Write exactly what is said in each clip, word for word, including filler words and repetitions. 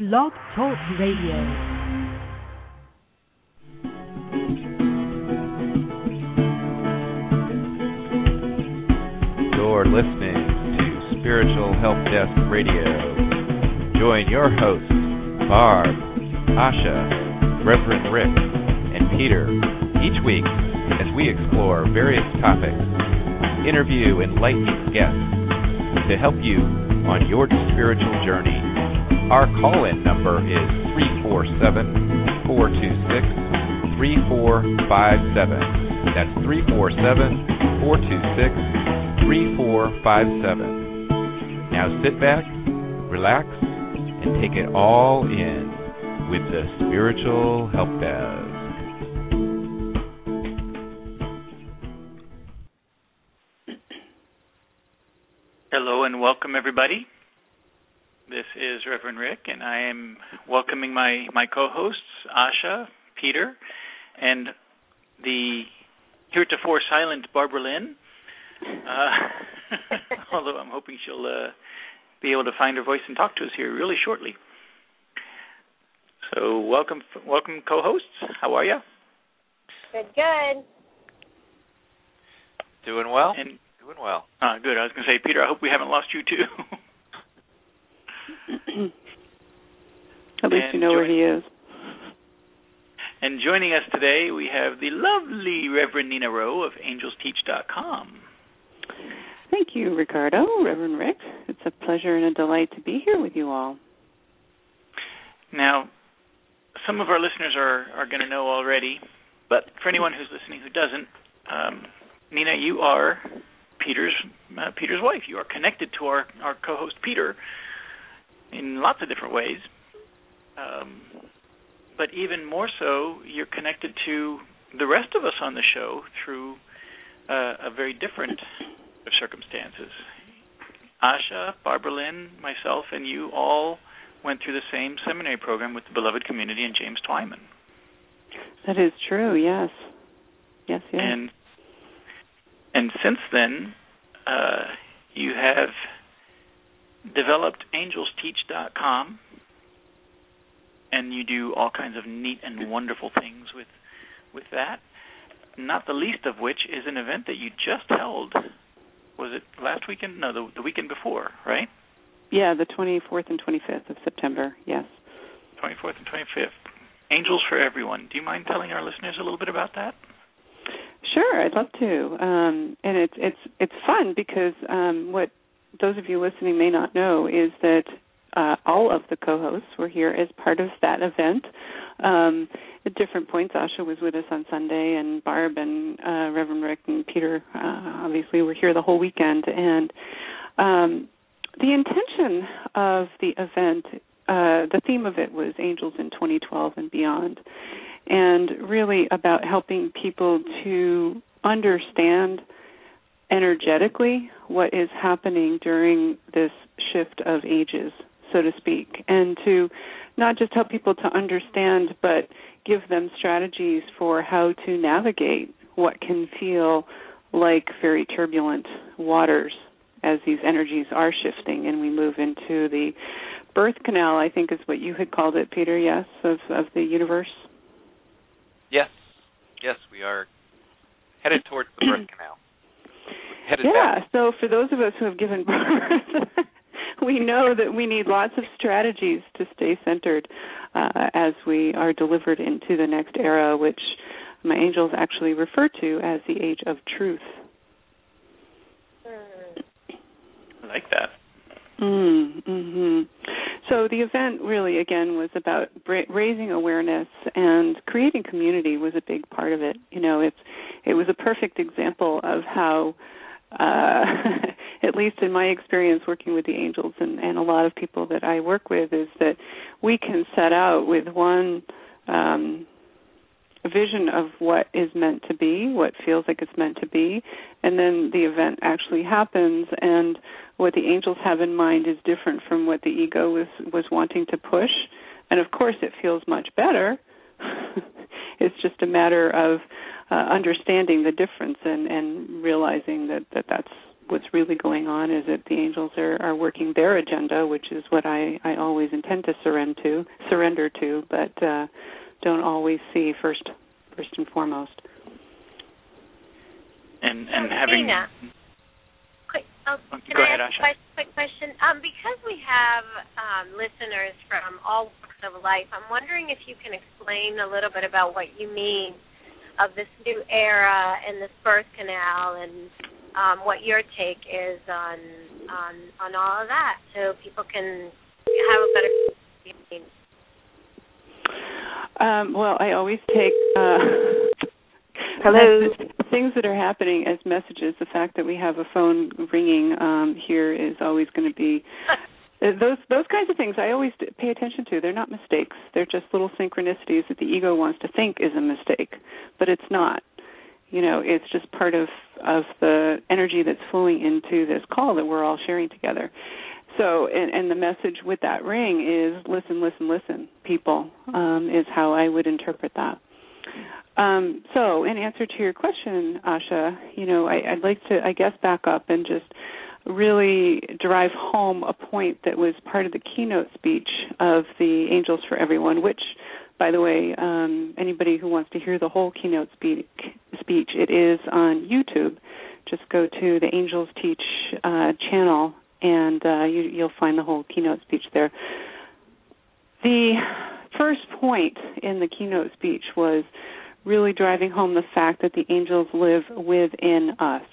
Blog Talk Radio. You're listening to Spiritual Help Desk Radio. Join your hosts, Barb, Asha, Reverend Rick, and Peter, each week as we explore various topics, interview enlightening guests to help you on your spiritual journey. Our call-in number is three four seven, four two six, three four five seven. That's three four seven, four two six, three four five seven. Now sit back, relax, and take it all in with the Spiritual Help Desk. Hello and welcome, everybody. This is Reverend Rick, and I am welcoming my, my co-hosts, Asha, Peter, and the heretofore silent Barbara Lynn, uh, although I'm hoping she'll uh, be able to find her voice and talk to us here really shortly. So welcome, welcome co-hosts. How are you? Good, good. Doing well? And, Doing well. Uh, good. I was going to say, Peter, I hope we haven't lost you, too. At least and you know join- where he is. And joining us today, we have the lovely Reverend Nina Rowe of angels teach dot com. Thank you, Ricardo, Reverend Rick. It's a pleasure and a delight to be here with you all. Now, some of our listeners are, are going to know already, but for anyone who's listening who doesn't, um, Nina, you are Peter's uh, Peter's wife. You are connected to our, our co-host Peter in lots of different ways. Um, but even more so, you're connected to the rest of us on the show through uh, a very different of circumstances. Asha, Barbara Lynn, myself, and you all went through the same seminary program with the Beloved Community and James Twyman. That is true, yes. Yes, yes. And, and since then, uh, you have developed angels teach dot com, and you do all kinds of neat and wonderful things with with that, not the least of which is an event that you just held. Was it last weekend? No, the, the weekend before, right? Yeah, the twenty-fourth and twenty-fifth of September, yes. twenty-fourth and twenty-fifth. Angels for Everyone. Do you mind telling our listeners a little bit about that? Sure, I'd love to. Um, and it's it's it's fun because um, what those of you listening may not know is that uh, all of the co-hosts were here as part of that event. Um, at different points, Asha was with us on Sunday, and Barb and uh, Reverend Rick and Peter uh, obviously were here the whole weekend. And um, the intention of the event, uh, the theme of it was Angels in twenty twelve and Beyond, and really about helping people to understand energetically what is happening during this shift of ages, so to speak, and to not just help people to understand, but give them strategies for how to navigate what can feel like very turbulent waters as these energies are shifting and we move into the birth canal, I think is what you had called it, Peter, yes, of, of the universe? Yes. Yes, we are headed towards the birth canal. Headed yeah, back. So for those of us who have given birth, we know that we need lots of strategies to stay centered uh, as we are delivered into the next era, which my angels actually refer to as the age of truth. I like that. Mm, mm-hmm. So the event really, again, was about bra- raising awareness, and creating community was a big part of it. You know, it's it was a perfect example of how, uh, at least in my experience working with the angels and, and a lot of people that I work with, is that we can set out with one um, vision of what is meant to be, what feels like it's meant to be, and then the event actually happens, and what the angels have in mind is different from what the ego was, was wanting to push. And, of course, it feels much better. It's just a matter of uh, understanding the difference and, and realizing that, that that's what's really going on is that the angels are, are working their agenda, which is what I, I always intend to surrender to, surrender to, but uh, don't always see first first and foremost. And and um, having. Dana, quick, oh, can Go I ahead, ask Asha. a quick question? Um, because we have um, listeners from all walks of life, I'm wondering if you can explain a little bit about what you mean of this new era and this birth canal, and um, what your take is on on on all of that, so people can have a better understanding. Um, well, I always take uh, Hello. messages, things that are happening as messages. The fact that we have a phone ringing um, here is always going to be. Those those kinds of things I always pay attention to. They're not mistakes. They're just little synchronicities that the ego wants to think is a mistake, but it's not. You know, it's just part of, of the energy that's flowing into this call that we're all sharing together. So, and, and the message with that ring is listen, listen, listen, people, um, is how I would interpret that. Um, so, in answer to your question, Asha, you know, I, I'd like to, I guess, back up and just really drive home a point that was part of the keynote speech of the Angels for Everyone, which, by the way, um, anybody who wants to hear the whole keynote speak, speech, it is on YouTube. Just go to the Angels Teach uh, channel, and uh, you, you'll find the whole keynote speech there. The first point in the keynote speech was really driving home the fact that the angels live within us,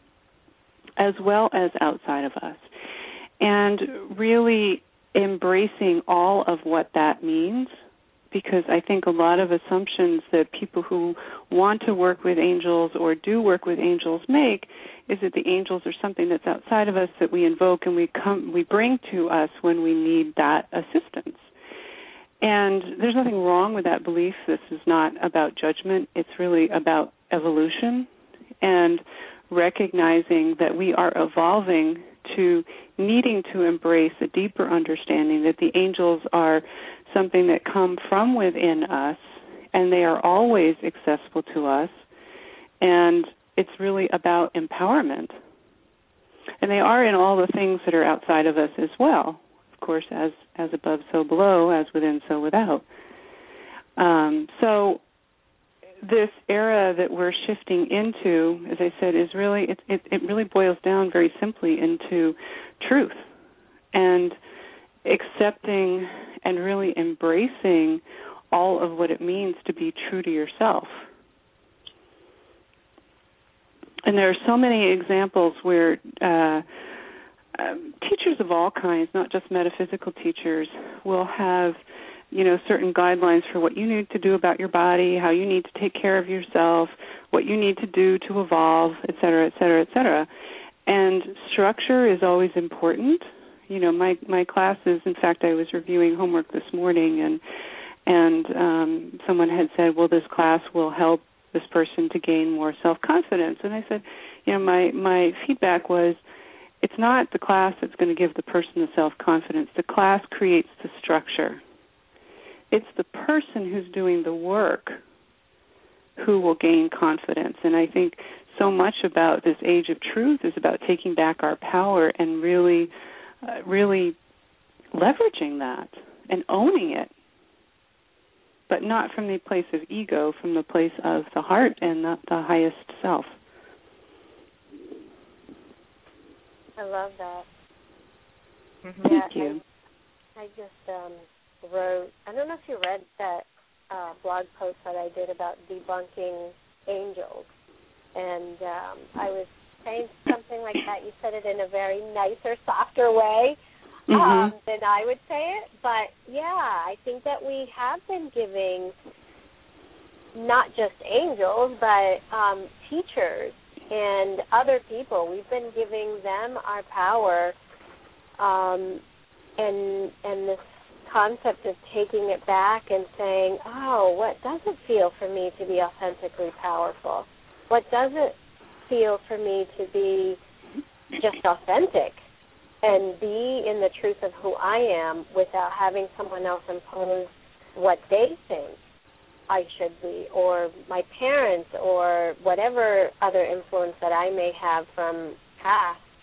as well as outside of us, and really embracing all of what that means, because I think a lot of assumptions that people who want to work with angels or do work with angels make is that the angels are something that's outside of us that we invoke and we come, we bring to us when we need that assistance. And there's nothing wrong with that belief. This is not about judgment. It's really about evolution and recognizing that we are evolving to needing to embrace a deeper understanding that the angels are something that come from within us, and they are always accessible to us, and it's really about empowerment. And they are in all the things that are outside of us as well. Of course, as as above, so below, as within, so without. Um, so this era that we're shifting into, as I said, is really, it, it, it really boils down very simply into truth and accepting and really embracing all of what it means to be true to yourself. And there are so many examples where uh, um, teachers of all kinds, not just metaphysical teachers, will have, you know, certain guidelines for what you need to do about your body, how you need to take care of yourself, what you need to do to evolve, et cetera, et cetera, et cetera. And structure is always important. You know, my, my classes, in fact, I was reviewing homework this morning, and and um, someone had said, well, this class will help this person to gain more self-confidence. And I said, you know, my, my feedback was, it's not the class that's going to give the person the self-confidence. The class creates the structure. It's the person who's doing the work who will gain confidence. And I think so much about this age of truth is about taking back our power and really, uh, really leveraging that and owning it, but not from the place of ego, from the place of the heart and the, the highest self. I love that. Mm-hmm. Yeah, Thank you. I, I just um, wrote, I don't know if you read that uh, blog post that I did about debunking angels. And um, I was saying something like that. You said it in a very nicer, softer way um, mm-hmm. than I would say it. But, yeah, I think that we have been giving not just angels, but um, teachers and other people, we've been giving them our power, um, and and this concept of taking it back and saying, oh, what does it feel for me to be authentically powerful? What does it feel for me to be just authentic and be in the truth of who I am without having someone else impose what they think I should be, or my parents, or whatever other influence that I may have from past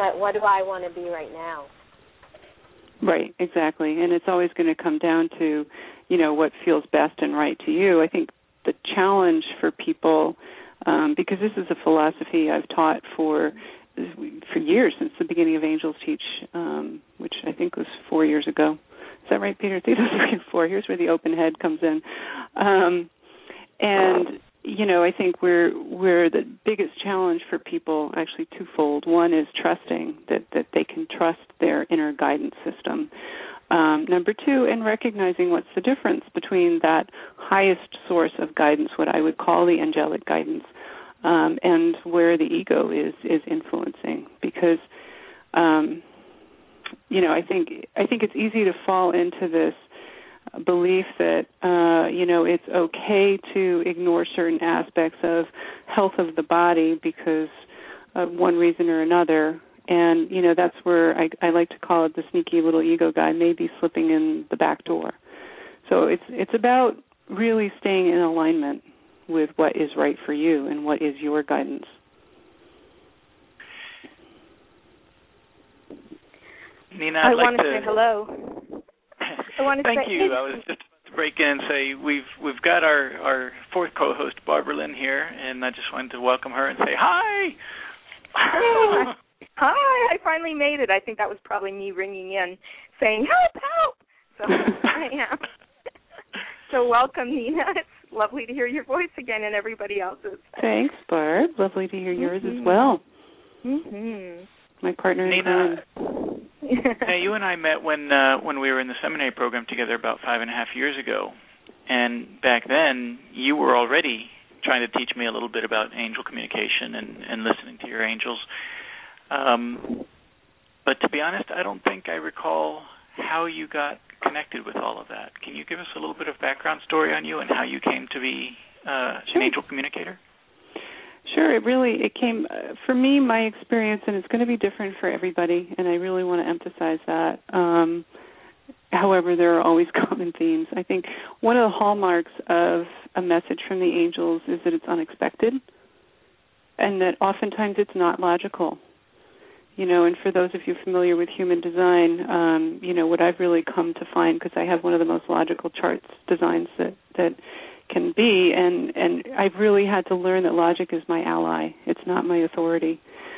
but what do I want to be right now? Right, exactly. And it's always going to come down to, you know, what feels best and right to you. I think the challenge for people, um, because this is a philosophy I've taught for for years, since the beginning of Angels Teach, um, which I think was four years ago. Is that right, Peter? I think it was three or four. Here's where the open head comes in. Um, and, you know, I think we're, we're the biggest challenge for people, actually twofold. One is trusting that, that they can trust their inner guidance system. Um, number two, and recognizing what's the difference between that highest source of guidance, what I would call the angelic guidance, um, and where the ego is is influencing. Because, um, you know, I think I think it's easy to fall into this belief that, uh, you know, it's okay to ignore certain aspects of health of the body because of one reason or another. And, you know, that's where I, I like to call it the sneaky little ego guy, maybe slipping in the back door. So it's it's about really staying in alignment with what is right for you and what is your guidance. Nina, I'd I like want to to say hello. I want to Thank say, you. I was just about to break in and say we've we've got our, our fourth co-host, Barbara Lynn, here, and I just wanted to welcome her and say hi. Hi. Hi, I finally made it. I think that was probably me ringing in saying, help, help. So I am. So welcome, Nina. It's lovely to hear your voice again and everybody else's. Thanks, Barb. Lovely to hear yours mm-hmm. as well. Mm-hmm. My partner Nina, in now you and I met when uh, when we were in the seminary program together about five and a half years ago. And back then, you were already trying to teach me a little bit about angel communication and, and listening to your angels. Um, but to be honest, I don't think I recall how you got connected with all of that. Can you give us a little bit of background story on you and how you came to be uh, sure. an angel communicator? Sure. It really, it came, uh, for me, my experience, and it's going to be different for everybody, and I really want to emphasize that. Um, however, there are always common themes. I think one of the hallmarks of a message from the angels is that it's unexpected and that oftentimes it's not logical. You know, and for those of you familiar with human design, um, you know, what I've really come to find, because I have one of the most logical charts designs that, that can be, and, and I've really had to learn that logic is my ally. It's not my authority.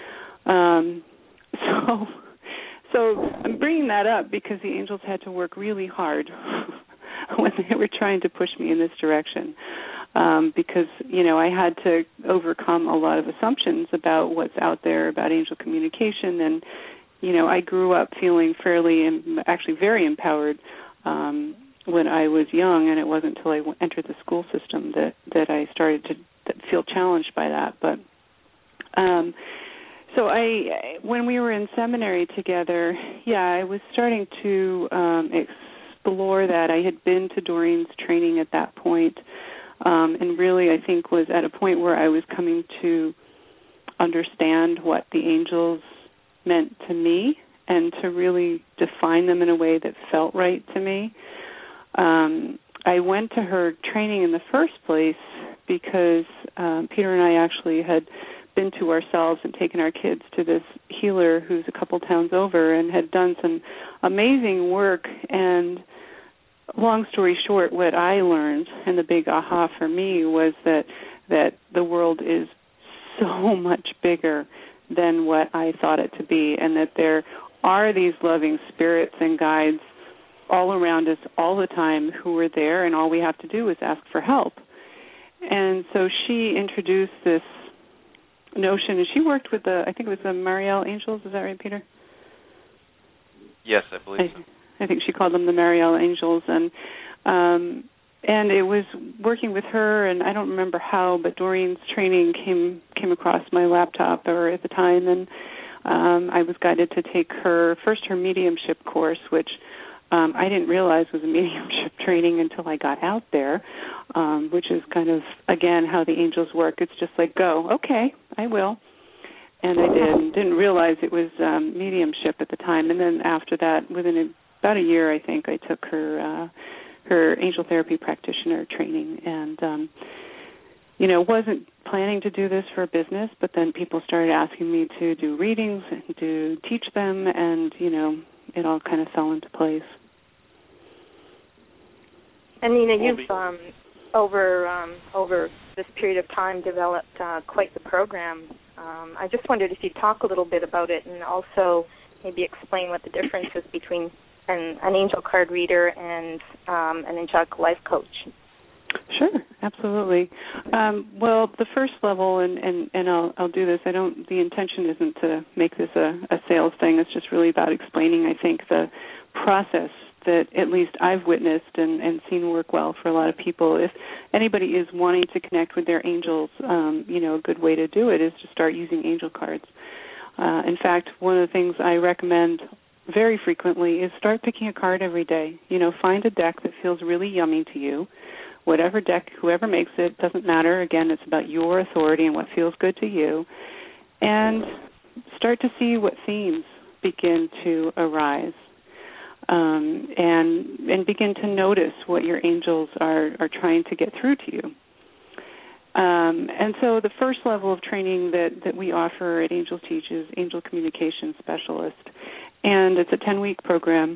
Um, so, so I'm bringing that up because the angels had to work really hard when they were trying to push me in this direction. Um, because, you know, I had to overcome a lot of assumptions about what's out there about angel communication. And, you know, I grew up feeling fairly, actually very empowered um, when I was young, and it wasn't until I entered the school system that, that I started to feel challenged by that. But um, so I, when we were in seminary together, yeah, I was starting to um, explore that. I had been to Doreen's training at that point. Um, and really, I think, was at a point where I was coming to understand what the angels meant to me and to really define them in a way that felt right to me. Um, I went to her training in the first place because um, Peter and I actually had been to ourselves and taken our kids to this healer who's a couple towns over and had done some amazing work. And long story short, what I learned, and the big aha for me, was that that the world is so much bigger than what I thought it to be, and that there are these loving spirits and guides all around us all the time who are there, and all we have to do is ask for help. And so she introduced this notion, and she worked with the, I think it was the Mariel Angels, is that right, Peter? Yes, I believe I, so. I think she called them the Mariel Angels, and um, and it was working with her, and I don't remember how, but Doreen's training came came across my laptop or at the time, and um, I was guided to take her, first her mediumship course, which um, I didn't realize was a mediumship training until I got out there, um, which is kind of, again, how the angels work. It's just like, go, okay, I will. And I did. Didn't realize it was um, mediumship at the time. And then after that, within a, about a year, I think, I took her uh, her angel therapy practitioner training, and um, you know, wasn't planning to do this for business, but then people started asking me to do readings and to teach them, and, you know, it all kind of fell into place. And, Nina, you've, um, over um, over this period of time, developed uh, quite the program. Um, I just wondered if you'd talk a little bit about it and also maybe explain what the difference is between an, an angel card reader and um, an angelic life coach. Sure, absolutely. Um, well, the first level, and, and, and I'll, I'll do this, I don't, the intention isn't to make this a, a sales thing. It's just really about explaining, I think, the process that at least I've witnessed and, and seen work well for a lot of people. If anybody is wanting to connect with their angels, um, you know, a good way to do it is to start using angel cards. Uh, in fact, one of the things I recommend very frequently is start picking a card every day. You know, find a deck that feels really yummy to you. Whatever deck, whoever makes it, doesn't matter. Again, it's about your authority and what feels good to you. And start to see what themes begin to arise. Um, and and begin to notice what your angels are, are trying to get through to you. Um, and so the first level of training that, that we offer at Angels Teach is Angel Communication Specialist. And it's a ten-week program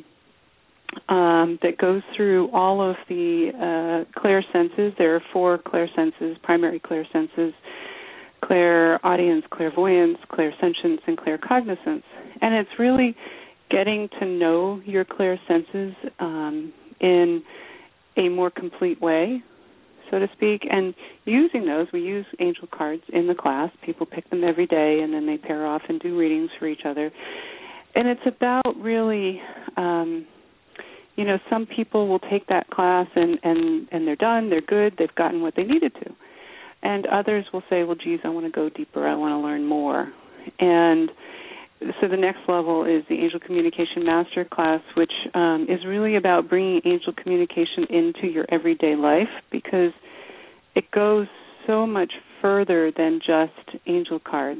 um, that goes through all of the uh, clair senses. There are four clair senses, primary clair senses: clairaudience, clairvoyance, clairsentience, and claircognizance. And it's really getting to know your clair senses um, in a more complete way, so to speak, and using those. We use angel cards in the class. People pick them every day, and then they pair off and do readings for each other. And it's about really, um, you know, some people will take that class and, and, and they're done, they're good, they've gotten what they needed to. And others will say, well, geez, I want to go deeper, I want to learn more. And so the next level is the Angel Communication Master Class, which um, is really about bringing angel communication into your everyday life, because it goes so much further than just angel cards.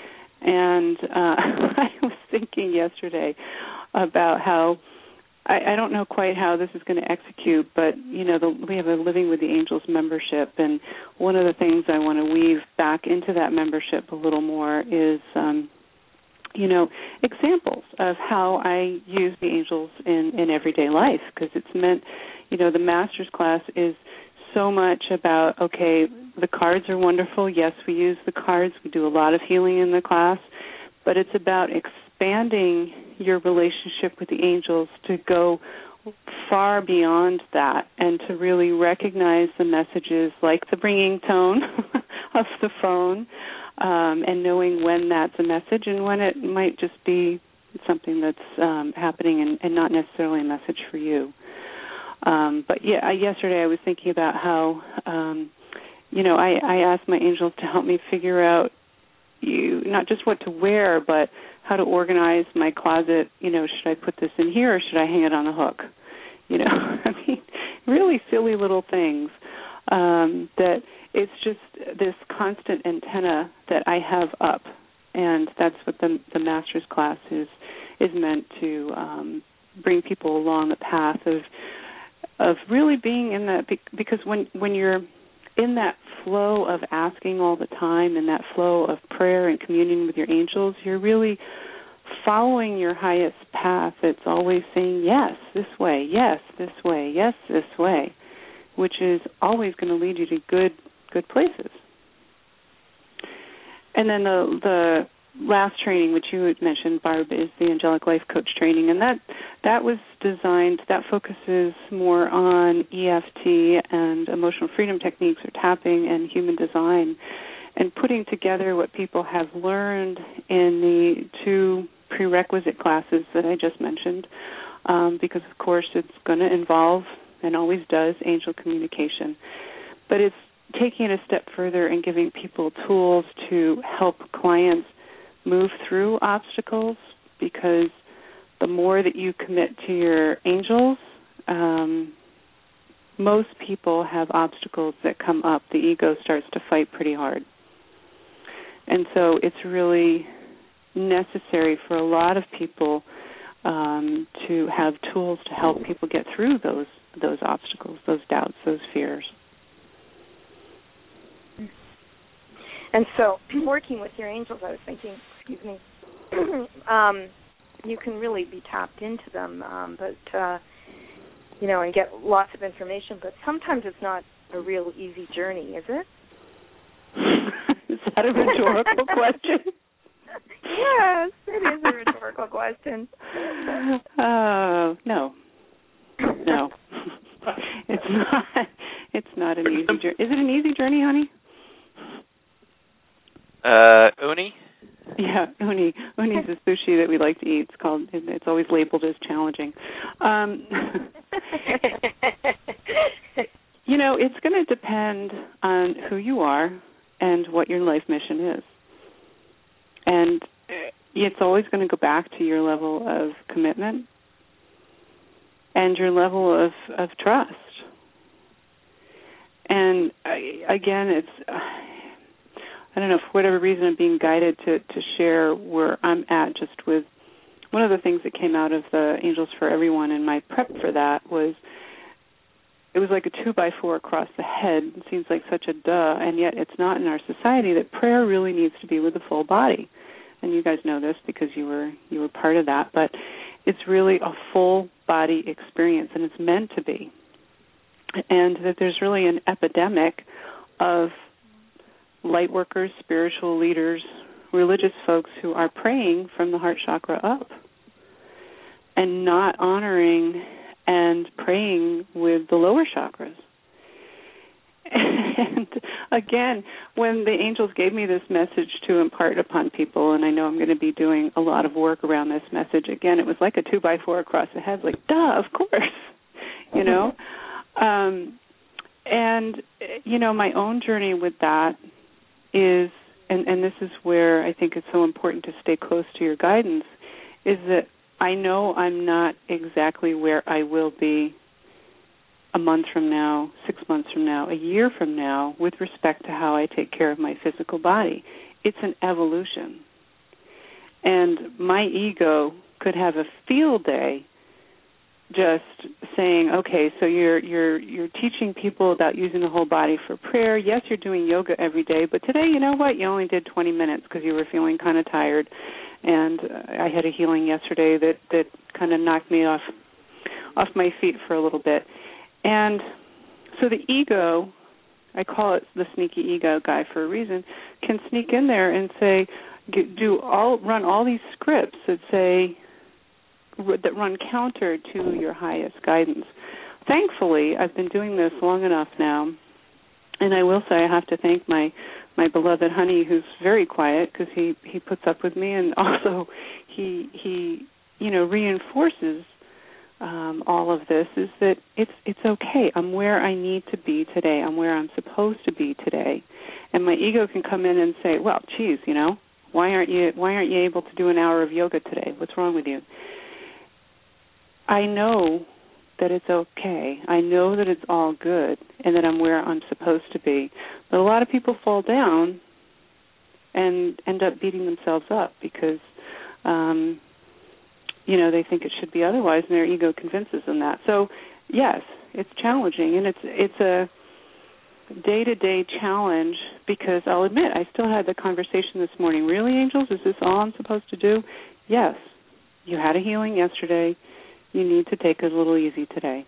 And uh, I was thinking yesterday about how, I, I don't know quite how this is going to execute, but, you know, the, we have a Living with the Angels membership, and one of the things I want to weave back into that membership a little more is um, you know, examples of how I use the angels in, in everyday life, because it's meant, you know, the master's class is so much about, okay, the cards are wonderful. Yes, we use the cards. We do a lot of healing in the class, but it's about expanding your relationship with the angels to go far beyond that and to really recognize the messages like the ringing tone of the phone, Um, and knowing when that's a message and when it might just be something that's um, happening and, and not necessarily a message for you. Um, but yeah, I, yesterday I was thinking about how, um, you know, I, I asked my angels to help me figure out you not just what to wear, but how to organize my closet. You know, should I put this in here or should I hang it on a hook? You know, I mean, really silly little things um, that it's just this constant antenna that I have up, and that's what the, the master's class is is meant to um, bring people along the path of of really being in that, because when when you're in that flow of asking all the time and that flow of prayer and communion with your angels, you're really following your highest path. It's always saying yes, this way, yes, this way, yes, this way, which is always going to lead you to good good places. And then the the last training, which you had mentioned, Barb, is the Angelic Life Coach training, and that that was designed, that focuses more on E F T and emotional freedom techniques, or tapping, and human design, and putting together what people have learned in the two prerequisite classes that I just mentioned, um, because, of course, it's going to involve, and always does, angel communication. But it's taking it a step further and giving people tools to help clients move through obstacles, because the more that you commit to your angels, um, most people have obstacles that come up. The ego starts to fight pretty hard. And so it's really necessary for a lot of people um, to have tools to help people get through those those obstacles, those doubts, those fears. And so, working with your angels, I was thinking, excuse me, um, you can really be tapped into them, um, but uh, you know, and get lots of information. But sometimes it's not a real easy journey, is it? Is that a rhetorical question? Yes, it is a rhetorical question. Uh, no, no, it's not. It's not an easy journey. Is it an easy journey, honey? Uh, uni? Yeah, uni. Uni is a sushi that we like to eat. It's called. It's always labeled as challenging. Um, you know, it's going to depend on who you are and what your life mission is, and it's always going to go back to your level of commitment and your level of, of trust. And I, again, it's. Uh, I don't know, for whatever reason, I'm being guided to, to share where I'm at just with one of the things that came out of the Angels for Everyone, and my prep for that was it was like a two by four across the head. It seems like such a duh, and yet it's not in our society that prayer really needs to be with the full body. And you guys know this because you were you were part of that, but it's really a full body experience, and it's meant to be. And that there's really an epidemic of light workers, spiritual leaders, religious folks who are praying from the heart chakra up and not honoring and praying with the lower chakras. And again, when the angels gave me this message to impart upon people, and I know I'm going to be doing a lot of work around this message, again, it was like a two by four across the head, like, duh, of course, you know. Um, and, you know, my own journey with that is, and, and this is where I think it's so important to stay close to your guidance, is that I know I'm not exactly where I will be a month from now, six months from now, a year from now, with respect to how I take care of my physical body. It's an evolution. And my ego could have a field day just saying, okay, so you're you're you're teaching people about using the whole body for prayer. Yes, you're doing yoga every day, but today, you know what? You only did twenty minutes because you were feeling kind of tired. And uh, I had a healing yesterday that, that kind of knocked me off off my feet for a little bit. And so the ego, I call it the sneaky ego guy for a reason, can sneak in there and say, do all run all these scripts that say, that run counter to your highest guidance. Thankfully, I've been doing this long enough now, and I will say I have to thank my, my beloved honey, who's very quiet because he, he puts up with me, and also he he you know reinforces um, all of this. Is that it's it's okay. I'm where I need to be today. I'm where I'm supposed to be today, and my ego can come in and say, well, geez, you know, why aren't you why aren't you able to do an hour of yoga today? What's wrong with you? I know that it's okay. I know that it's all good and that I'm where I'm supposed to be. But a lot of people fall down and end up beating themselves up because, um, you know, they think it should be otherwise, and their ego convinces them that. So, yes, it's challenging, and it's it's a day-to-day challenge because I'll admit I still had the conversation this morning. Really, angels, is this all I'm supposed to do? Yes. You had a healing yesterday. You need to take it a little easy today.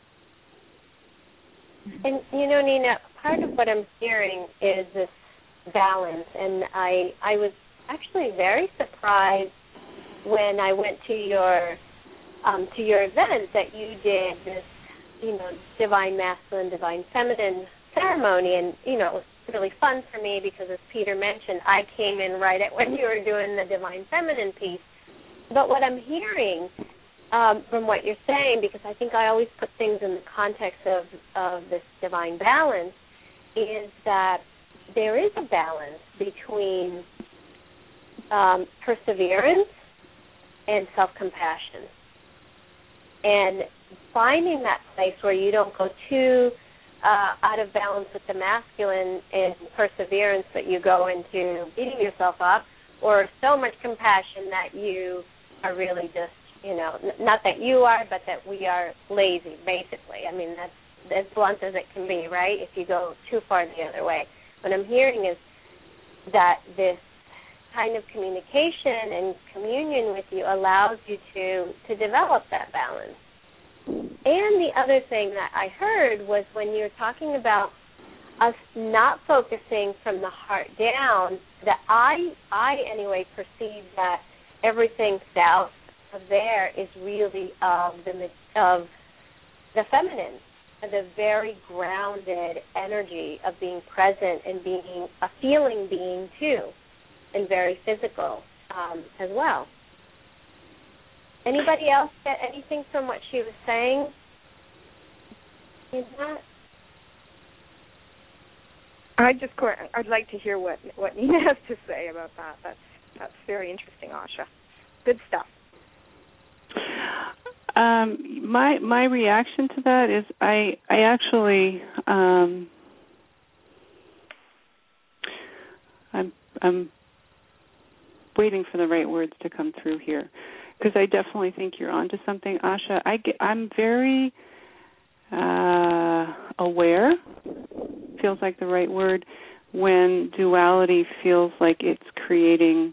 And, you know, Nina, part of what I'm hearing is this balance, and I I was actually very surprised when I went to your um, to your event that you did this, you know, divine masculine, divine feminine ceremony, and, you know, it was really fun for me because, as Peter mentioned, I came in right at when you were doing the divine feminine piece. But what I'm hearing Um, from what you're saying, because I think I always put things in the context of, of this divine balance, is that there is a balance between um, perseverance and self-compassion. And finding that place where you don't go too uh, out of balance with the masculine and perseverance that you go into beating yourself up, or so much compassion that you are really just, you know, not that you are, but that we are lazy, basically. I mean, that's as blunt as it can be, right, if you go too far the other way. What I'm hearing is that this kind of communication and communion with you allows you to, to develop that balance. And the other thing that I heard was when you're talking about us not focusing from the heart down, that I, I anyway perceive that everything south of there is really of the of the feminine, the very grounded energy of being present and being a feeling being too, and very physical um, as well. Anybody else get anything from what she was saying? Is that? I just I'd like to hear what what Nina has to say about that. That's that's very interesting, Asha. Good stuff. Um, my my reaction to that is I I actually um, I'm I'm waiting for the right words to come through here, because I definitely think you're onto something, Asha. I get, I'm very uh, aware, feels like the right word, when duality feels like it's creating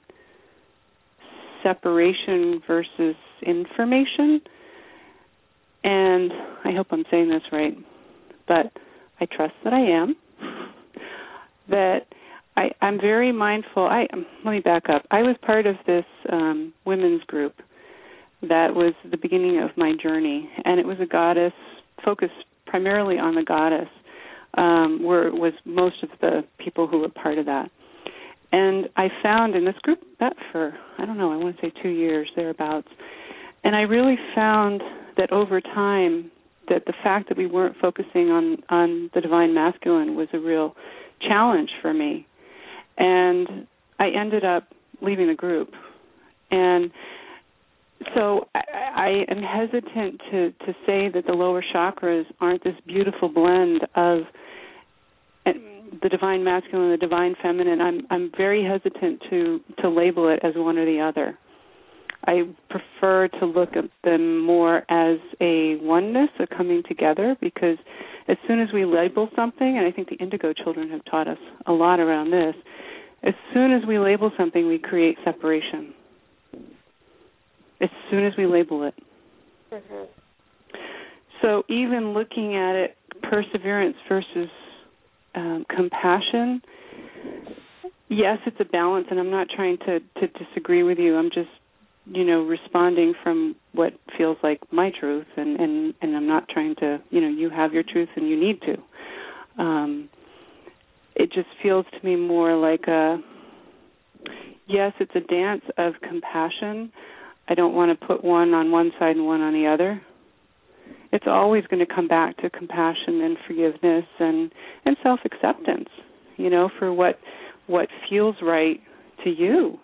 separation versus information. And I hope I'm saying this right, but I trust that I am. That I, I'm very mindful. I let me back up. I was part of this um, women's group that was the beginning of my journey, and it was a goddess, focused primarily on the goddess, um, were was most of the people who were part of that. And I found in this group that for, I don't know, I want to say two years, thereabouts, and I really found that over time that the fact that we weren't focusing on, on the divine masculine was a real challenge for me. And I ended up leaving the group. And so I, I am hesitant to, to say that the lower chakras aren't this beautiful blend of the divine masculine and the divine feminine. I'm I'm very hesitant to, to label it as one or the other. I prefer to look at them more as a oneness, a coming together, because as soon as we label something, and I think the Indigo children have taught us a lot around this, as soon as we label something, we create separation. As soon as we label it. Mm-hmm. So even looking at it, perseverance versus um, compassion, yes, it's a balance, and I'm not trying to, to disagree with you. I'm just, you know, responding from what feels like my truth, and, and, and I'm not trying to, you know, you have your truth and you need to. Um, it just feels to me more like a, yes, it's a dance of compassion. I don't want to put one on one side and one on the other. It's always going to come back to compassion and forgiveness and, and self-acceptance, you know, for what what feels right to you.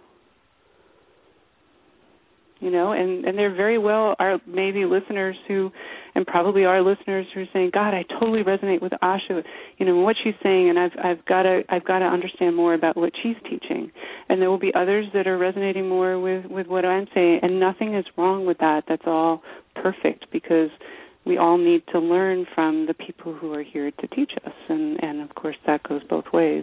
You know, and, and there very well are maybe listeners who, and probably are listeners who are saying, God, I totally resonate with Asha, you know, what she's saying, and I've I've got to I've got to understand more about what she's teaching. And there will be others that are resonating more with, with what I'm saying, and nothing is wrong with that. That's all perfect, because we all need to learn from the people who are here to teach us, and, and of course that goes both ways.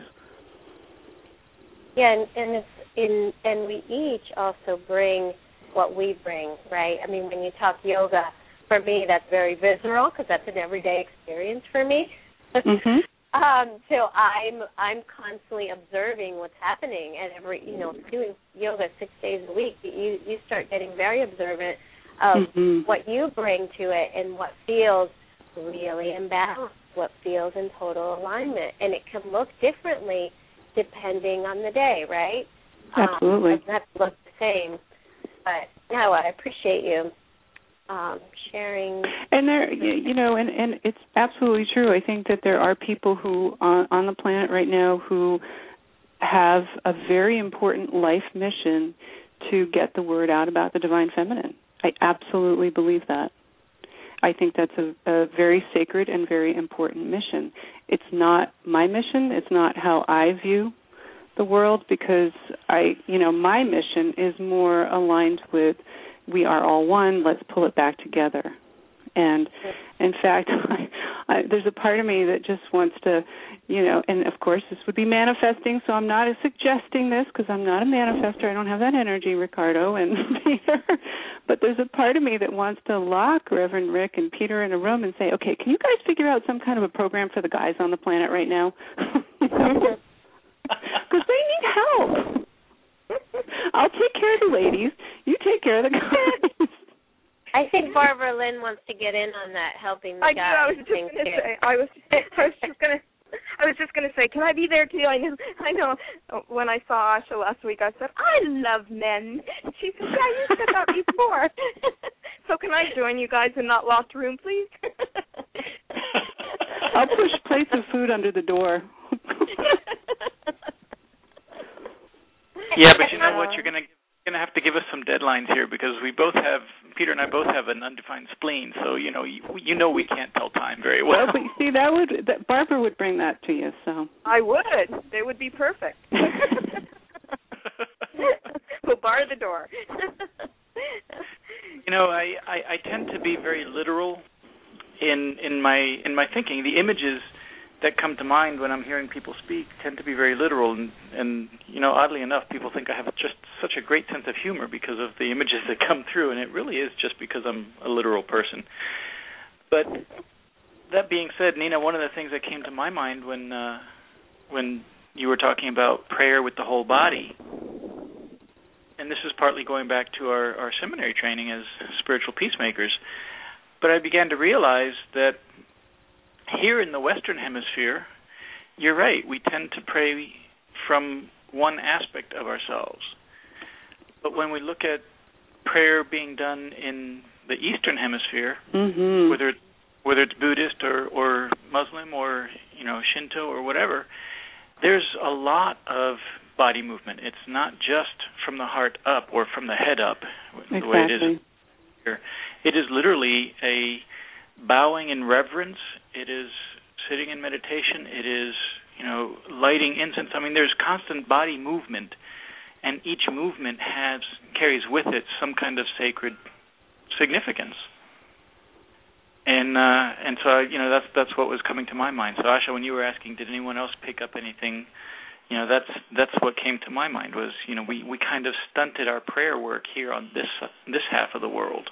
Yeah, and, and it's in and we each also bring what we bring, right? I mean, when you talk yoga, for me, that's very visceral because that's an everyday experience for me. Mm-hmm. um, so I'm I'm constantly observing what's happening, and every you know doing yoga six days a week, you you start getting very observant of mm-hmm. what you bring to it and what feels really in balance, what feels in total alignment, and it can look differently depending on the day, right? Absolutely. Um, it doesn't have to look the same. But no, I appreciate you um, sharing. And there, you know, and, and it's absolutely true. I think that there are people who on, on the planet right now who have a very important life mission to get the word out about the divine feminine. I absolutely believe that. I think that's a, a very sacred and very important mission. It's not my mission. It's not how I view the world, because I, you know, my mission is more aligned with we are all one, let's pull it back together. And in fact, I, I, there's a part of me that just wants to, you know, and of course this would be manifesting, so I'm not suggesting this because I'm not a manifestor. I don't have that energy, Ricardo and Peter. But there's a part of me that wants to lock Reverend Rick and Peter in a room and say, okay, can you guys figure out some kind of a program for the guys on the planet right now? Because they need help. I'll take care of the ladies. You take care of the guys. I think Barbara Lynn wants to get in on that, helping the I guys. do. I was just going to say. I was. I was just going to. I was just going to say, can I be there too? I know. I know. When I saw Asha last week, I said, I love men. She said, yeah, you said that before. So can I join you guys in that locked room, please? I'll push plates of food under the door. Yeah, but you know what? You're going to going to have to give us some deadlines here because we both have, Peter and I both have an undefined spleen, so you know you, you know we can't tell time very well. Well, but see, that would that Barbara would bring that to you, so I would. They would be perfect. We'll bar the door. You know, I, I, I tend to be very literal in in my in my thinking. The images that come to mind when I'm hearing people speak tend to be very literal, and, and you know, oddly enough, people think I have just such a great sense of humor because of the images that come through, and it really is just because I'm a literal person. But that being said, Nina, one of the things that came to my mind when uh, when you were talking about prayer with the whole body, and this is partly going back to our, our seminary training as spiritual peacemakers, but I began to realize that here in the Western Hemisphere, you're right, we tend to pray from one aspect of ourselves. But when we look at prayer being done in the Eastern Hemisphere, mm-hmm. whether whether it's Buddhist or, or Muslim or, you know, Shinto or whatever, there's a lot of body movement. It's not just from the heart up or from the head up, exactly. the way it is here. It is literally a bowing in reverence. It is sitting in meditation. It is, you know, lighting incense. I mean, there's constant body movement, and each movement has carries with it some kind of sacred significance. And uh, and so, you know, that's that's what was coming to my mind. So, Asha, when you were asking, did anyone else pick up anything? You know, that's that's what came to my mind was, you know, we, we kind of stunted our prayer work here on this uh, this half of the world.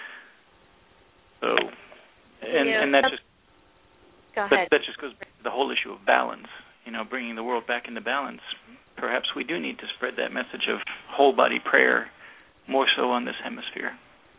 So. And, yeah, and that just go that, ahead. that just goes back to the whole issue of balance. You know, bringing the world back into balance. Perhaps we do need to spread that message of whole body prayer more so on this hemisphere.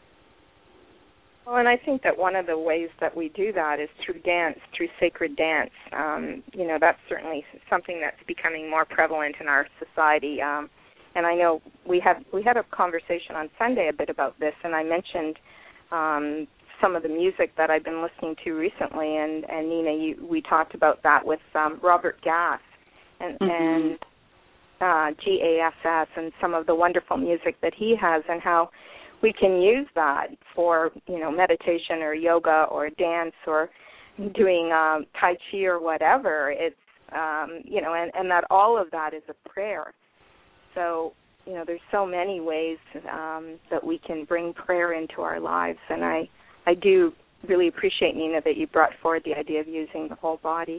Well, and I think that one of the ways that we do that is through dance, through sacred dance. Um, you know, that's certainly something that's becoming more prevalent in our society. Um, and I know we had we had a conversation on Sunday a bit about this, and I mentioned um, some of the music that I've been listening to recently, and, and Nina, you, we talked about that with um, Robert Gass and, mm-hmm. and uh, G A S S and some of the wonderful music that he has, and how we can use that for, you know, meditation or yoga or dance or doing um, Tai Chi or whatever. It's, um, you know, and, and that all of that is a prayer. So, you know, there's so many ways um, that we can bring prayer into our lives, and I I do really appreciate, Nina, that you brought forward the idea of using the whole body.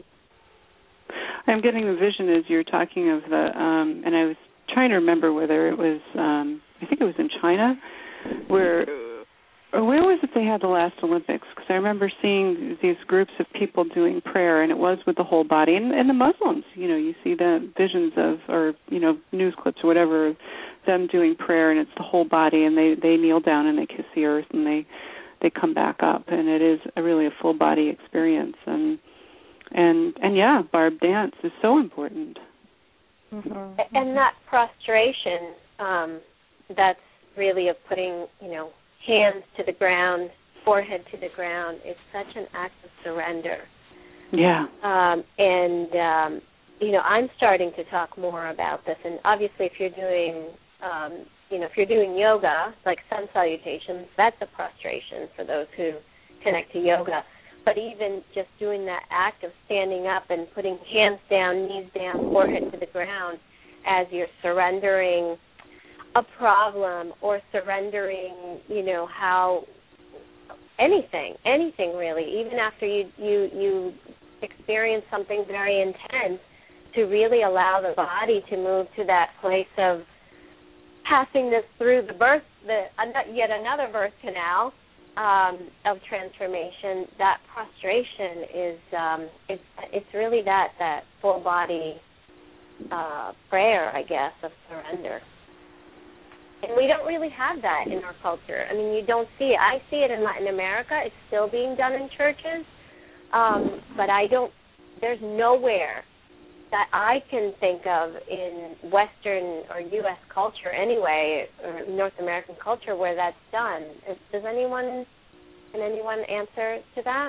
I'm getting the vision as you're talking of the, um, and I was trying to remember whether it was, um, I think it was in China, where, or where was it they had the last Olympics? Because I remember seeing these groups of people doing prayer, and it was with the whole body. And, and the Muslims, you know, you see the visions of, or, you know, news clips or whatever, of them doing prayer, and it's the whole body, and they, they kneel down and they kiss the earth, and they they come back up, and it is a really a full body experience. And and and yeah, Barb, dance is so important. Mm-hmm. And that prostration, um, that's really of putting, you know, hands to the ground, forehead to the ground. It's such an act of surrender. Yeah. Um, and um, you know, I'm starting to talk more about this. And obviously, if you're doing um, you know, if you're doing yoga, like sun salutations, that's a prostration for those who connect to yoga. But even just doing that act of standing up and putting hands down, knees down, forehead to the ground, as you're surrendering a problem or surrendering, you know, how anything, anything really, even after you, you, you experience something very intense, to really allow the body to move to that place of passing this through the birth, the yet another birth canal um, of transformation. That prostration is um, it's it's really that that full body uh, prayer, I guess, of surrender. And we don't really have that in our culture. I mean, you don't see it. I see it in Latin America. It's still being done in churches, um, but I don't. There's nowhere that I can think of in Western or U S culture anyway, or North American culture, where that's done. Is, does anyone, can anyone answer to that?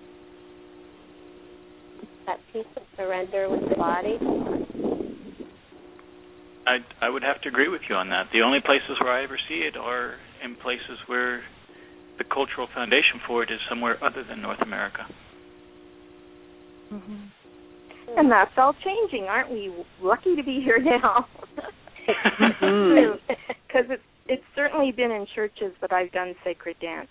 That piece of surrender with the body? I, I would have to agree with you on that. The only places where I ever see it are in places where the cultural foundation for it is somewhere other than North America. Mm-hmm. And that's all changing, aren't we? Lucky to be here now. Because mm-hmm. it's, it's certainly been in churches that I've done sacred dance.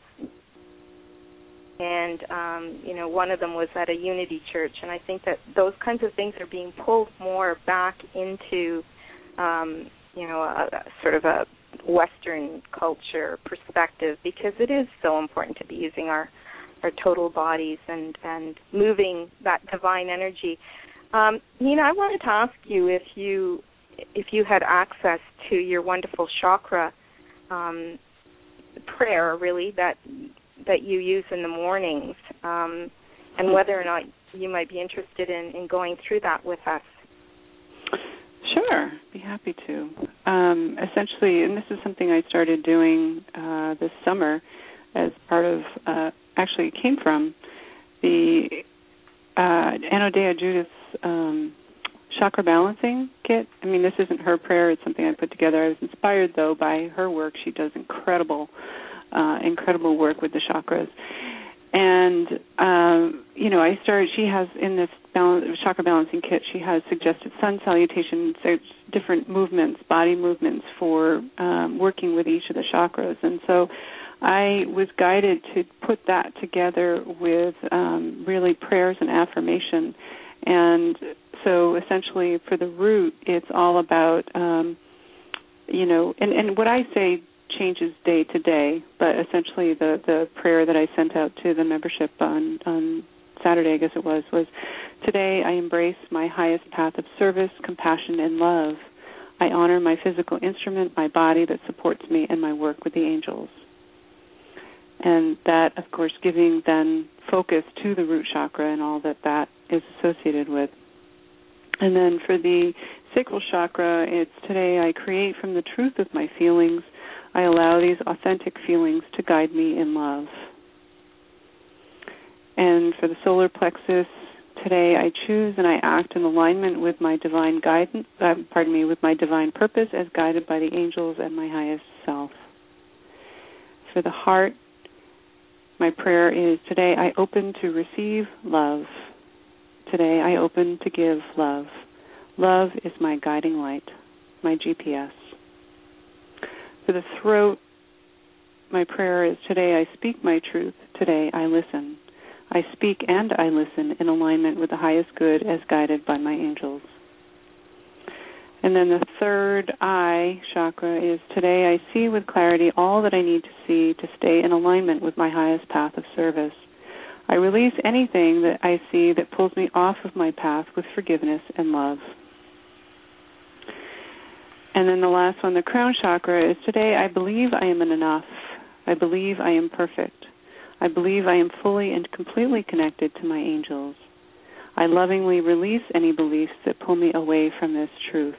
And, um, you know, one of them was at a Unity church. And I think that those kinds of things are being pulled more back into, um, you know, a, a sort of a Western culture perspective, because it is so important to be using our, our total bodies and, and moving that divine energy. Um, Nina, I wanted to ask you if you if you had access to your wonderful chakra um, prayer, really, that that you use in the mornings, um, and whether or not you might be interested in, in going through that with us. Sure, be happy to. Um, essentially, and this is something I started doing uh, this summer as part of, uh, actually it came from the uh, Anno Dea Judith's um, chakra balancing kit. I mean, this isn't her prayer. It's something I put together. I was inspired, though, by her work. She does incredible, uh, incredible work with the chakras. And, um, you know, I started, she has in this balance, chakra balancing kit, she has suggested sun salutations, different movements, body movements for um, working with each of the chakras. And so I was guided to put that together with um, really prayers and affirmation. And so essentially for the root, it's all about, um, you know, and, and what I say changes day to day, but essentially the, the prayer that I sent out to the membership on, on Saturday, I guess it was, was, today I embrace my highest path of service, compassion, and love. I honor my physical instrument, my body that supports me, and my work with the angels. And that, of course, giving then focus to the root chakra and all that that is associated with. And then for the sacral chakra, it's today I create from the truth of my feelings. I allow these authentic feelings to guide me in love. And for the solar plexus, today I choose and I act in alignment with my divine guidance, uh, pardon me, with my divine purpose as guided by the angels and my highest self. For the heart, my prayer is today I open to receive love. Today I open to give love. Love is my guiding light, my G P S. For the throat, my prayer is today I speak my truth. Today I listen. I speak and I listen in alignment with the highest good as guided by my angels. And then the third eye chakra is today I see with clarity all that I need to see to stay in alignment with my highest path of service. I release anything that I see that pulls me off of my path with forgiveness and love. And then the last one, the crown chakra, is today I believe I am enough. I believe I am perfect. I believe I am fully and completely connected to my angels. I lovingly release any beliefs that pull me away from this truth.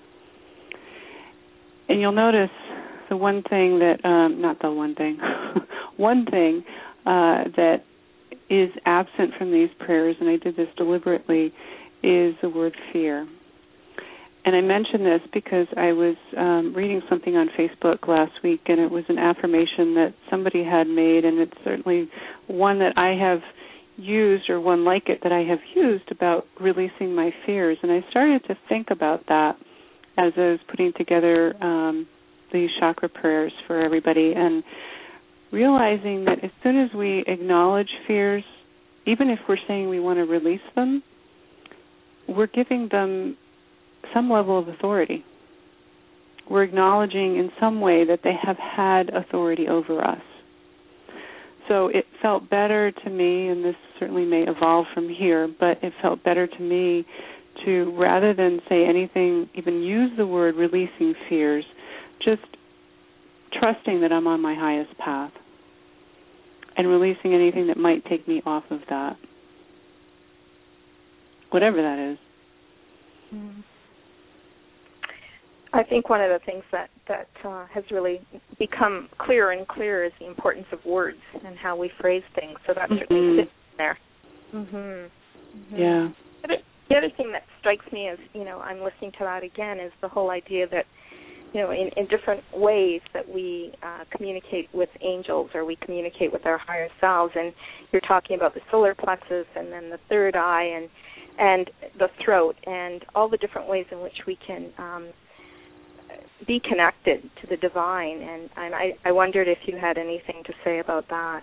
And you'll notice the one thing that, um, not the one thing, one thing uh, that is absent from these prayers, and I did this deliberately, is the word fear. And I mention this because I was um, reading something on Facebook last week, and it was an affirmation that somebody had made, and it's certainly one that I have used, or one like it that I have used, about releasing my fears. And I started to think about that as I was putting together um, these chakra prayers for everybody. And realizing that as soon as we acknowledge fears, even if we're saying we want to release them, we're giving them some level of authority. We're acknowledging in some way that they have had authority over us. So it felt better to me, and this certainly may evolve from here, but it felt better to me to, rather than say anything, even use the word releasing fears, just trusting that I'm on my highest path and releasing anything that might take me off of that, whatever that is. Mm. I think one of the things that, that uh, has really become clearer and clearer is the importance of words and how we phrase things. So that mm-hmm. certainly fits in there. Mm-hmm. Mm-hmm. Yeah. The other, the other thing that strikes me as, you know, I'm listening to that again, is the whole idea that, you know, in, in different ways that we uh, communicate with angels or we communicate with our higher selves. And you're talking about the solar plexus and then the third eye and, and the throat and all the different ways in which we can um, be connected to the divine, and, and I, I wondered if you had anything to say about that.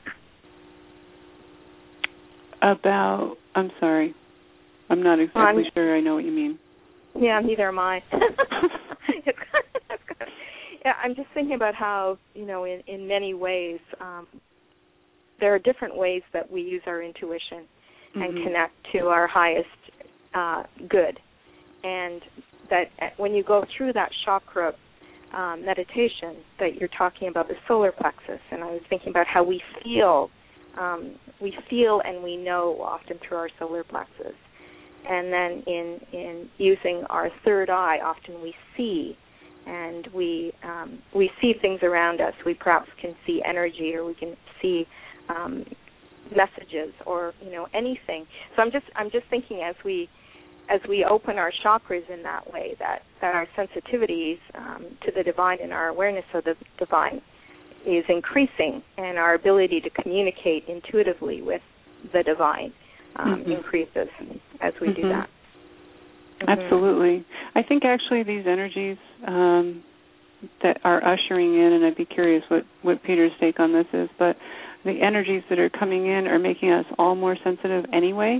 About, I'm sorry, I'm not exactly um, sure I know what you mean. Yeah, neither am I. it's, it's good. Yeah, I'm just thinking about how, you know, in, in many ways, um, there are different ways that we use our intuition mm-hmm. and connect to our highest uh, good, and that when you go through that chakra um, meditation, that you're talking about the solar plexus, and I was thinking about how we feel, um, we feel and we know often through our solar plexus, and then in in using our third eye, often we see, and we um, we see things around us. We perhaps can see energy, or we can see um, messages, or you know anything. So I'm just I'm just thinking as we as we open our chakras in that way, that, that our sensitivities um, to the divine and our awareness of the divine is increasing, and our ability to communicate intuitively with the divine um, mm-hmm. increases as we mm-hmm. do that. Mm-hmm. Absolutely. I think actually these energies um, that are ushering in, and I'd be curious what, what Peter's take on this is, but the energies that are coming in are making us all more sensitive anyway.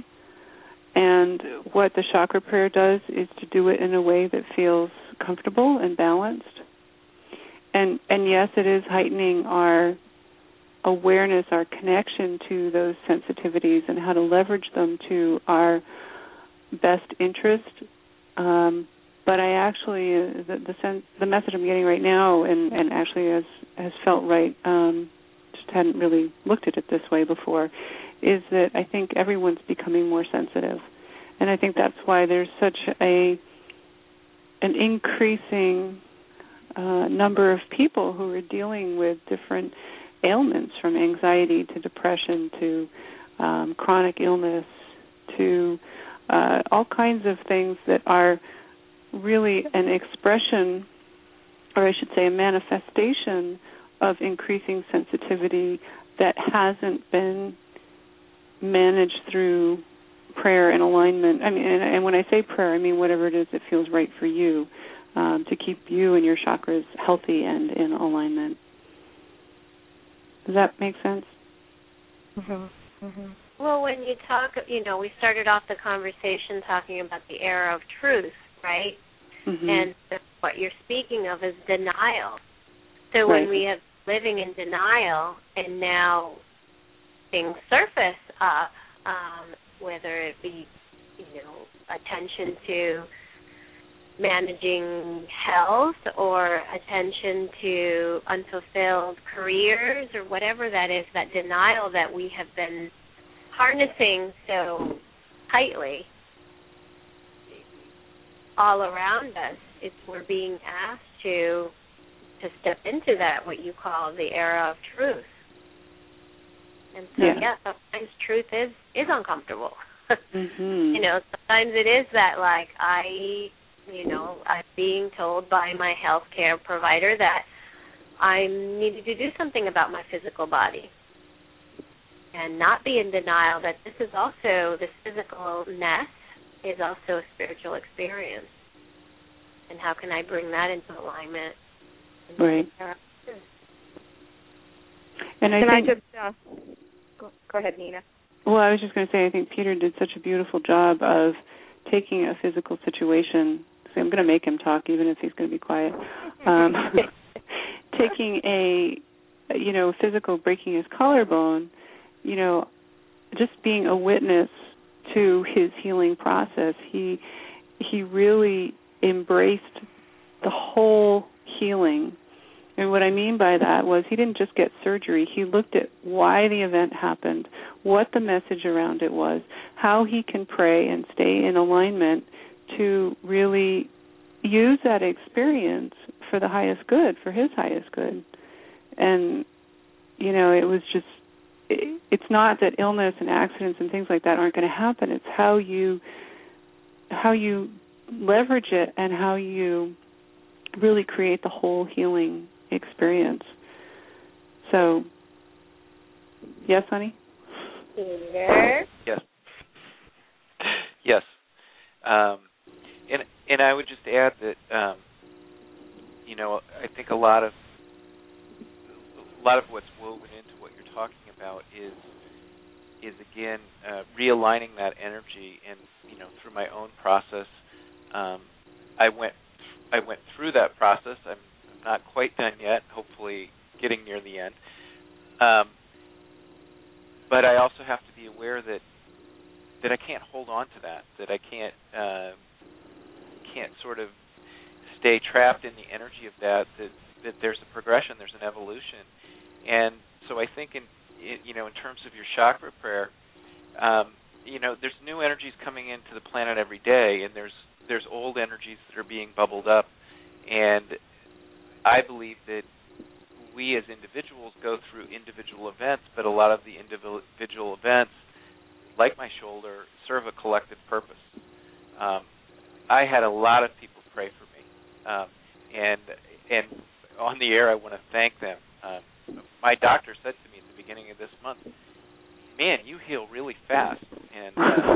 And what the chakra prayer does is to do it in a way that feels comfortable and balanced. And and yes, it is heightening our awareness, our connection to those sensitivities and how to leverage them to our best interest. Um, but I actually, uh, the the, sense, the message I'm getting right now, and, and actually has, has felt right, um, just hadn't really looked at it this way before, is that I think everyone's becoming more sensitive. And I think that's why there's such a an increasing uh, number of people who are dealing with different ailments, from anxiety to depression to um, chronic illness to uh, all kinds of things that are really an expression, or I should say a manifestation of increasing sensitivity that hasn't been managed through prayer and alignment. I mean, and, and when I say prayer, I mean whatever it is that feels right for you, um, to keep you and your chakras healthy and in alignment. Does that make sense? Mm-hmm. Mm-hmm. Well, when you talk, you know, we started off the conversation talking about the era of truth, right? Mm-hmm. And the, what you're speaking of is denial. So right. when we have living in denial, and now things surface up, um, whether it be, you know, attention to managing health or attention to unfulfilled careers or whatever that is, that denial that we have been harnessing so tightly all around us, it's we're being asked to to step into that, what you call the era of truth. And so, yeah, yeah sometimes truth is, is uncomfortable. Mm-hmm. You know, sometimes it is that, like, I, you know, I'm being told by my health care provider that I needed to do something about my physical body and not be in denial that this is also, this physicalness is also a spiritual experience. And how can I bring that into alignment? Right. And I Can think, I just uh, go, go ahead, Nina? Well, I was just going to say, I think Peter did such a beautiful job of taking a physical situation. So I'm going to make him talk, even if he's going to be quiet. Um, taking a, you know, physical breaking his collarbone, you know, just being a witness to his healing process. He he really embraced the whole healing. And what I mean by that was he didn't just get surgery. He looked at why the event happened, what the message around it was, how he can pray and stay in alignment to really use that experience for the highest good, for his highest good. And, you know, it was just, it, it's not that illness and accidents and things like that aren't going to happen. It's how you, how you leverage it and how you really create the whole healing experience. So, yes, honey? Peter? Yes. Yes. Um, and and I would just add that, um, you know, I think a lot of a lot of what's woven into what you're talking about is is again uh, realigning that energy, and you know, through my own process, um, I went I went through that process. I'm not quite done yet. Hopefully, getting near the end. Um, but I also have to be aware that that I can't hold on to that. That I can't uh, can't sort of stay trapped in the energy of that. That that there's a progression. There's an evolution. And so I think in, in you know in terms of your chakra prayer, um, you know there's new energies coming into the planet every day, and there's there's old energies that are being bubbled up, and I believe that we as individuals go through individual events, but a lot of the individual events, like my shoulder, serve a collective purpose. Um, I had a lot of people pray for me, um, and and on the air I want to thank them. Um, my doctor said to me at the beginning of this month, "Man, you heal really fast," and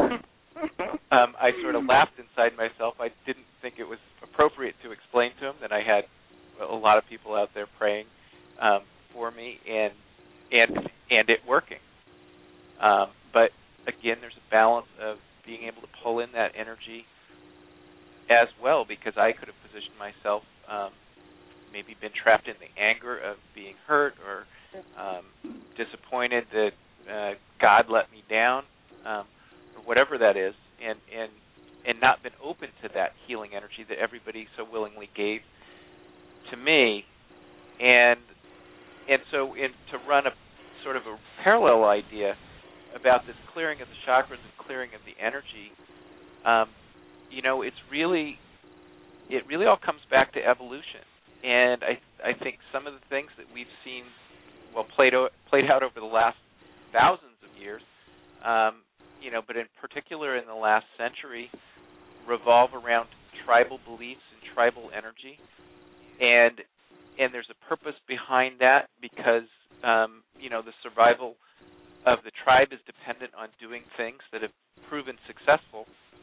uh, um, I sort of laughed inside myself. I didn't think it was appropriate to explain to him that I had a lot of people out there praying um, for me, and and and it working. Um, but again, there's a balance of being able to pull in that energy as well, because I could have positioned myself, um, maybe been trapped in the anger of being hurt or um, disappointed that uh, God let me down, um, or whatever that is, and and and not been open to that healing energy that everybody so willingly gave to me. And and so in, to run a sort of a parallel idea about this clearing of the chakras and clearing of the energy, um, you know, it's really, it really all comes back to evolution. And I I think some of the things that we've seen, well, played out, played out over the last thousands of years, um, you know, but in particular in the last century, revolve around tribal beliefs and tribal energy. And and there's a purpose behind that, because, um, you know, the survival of the tribe is dependent on doing things that have proven successful.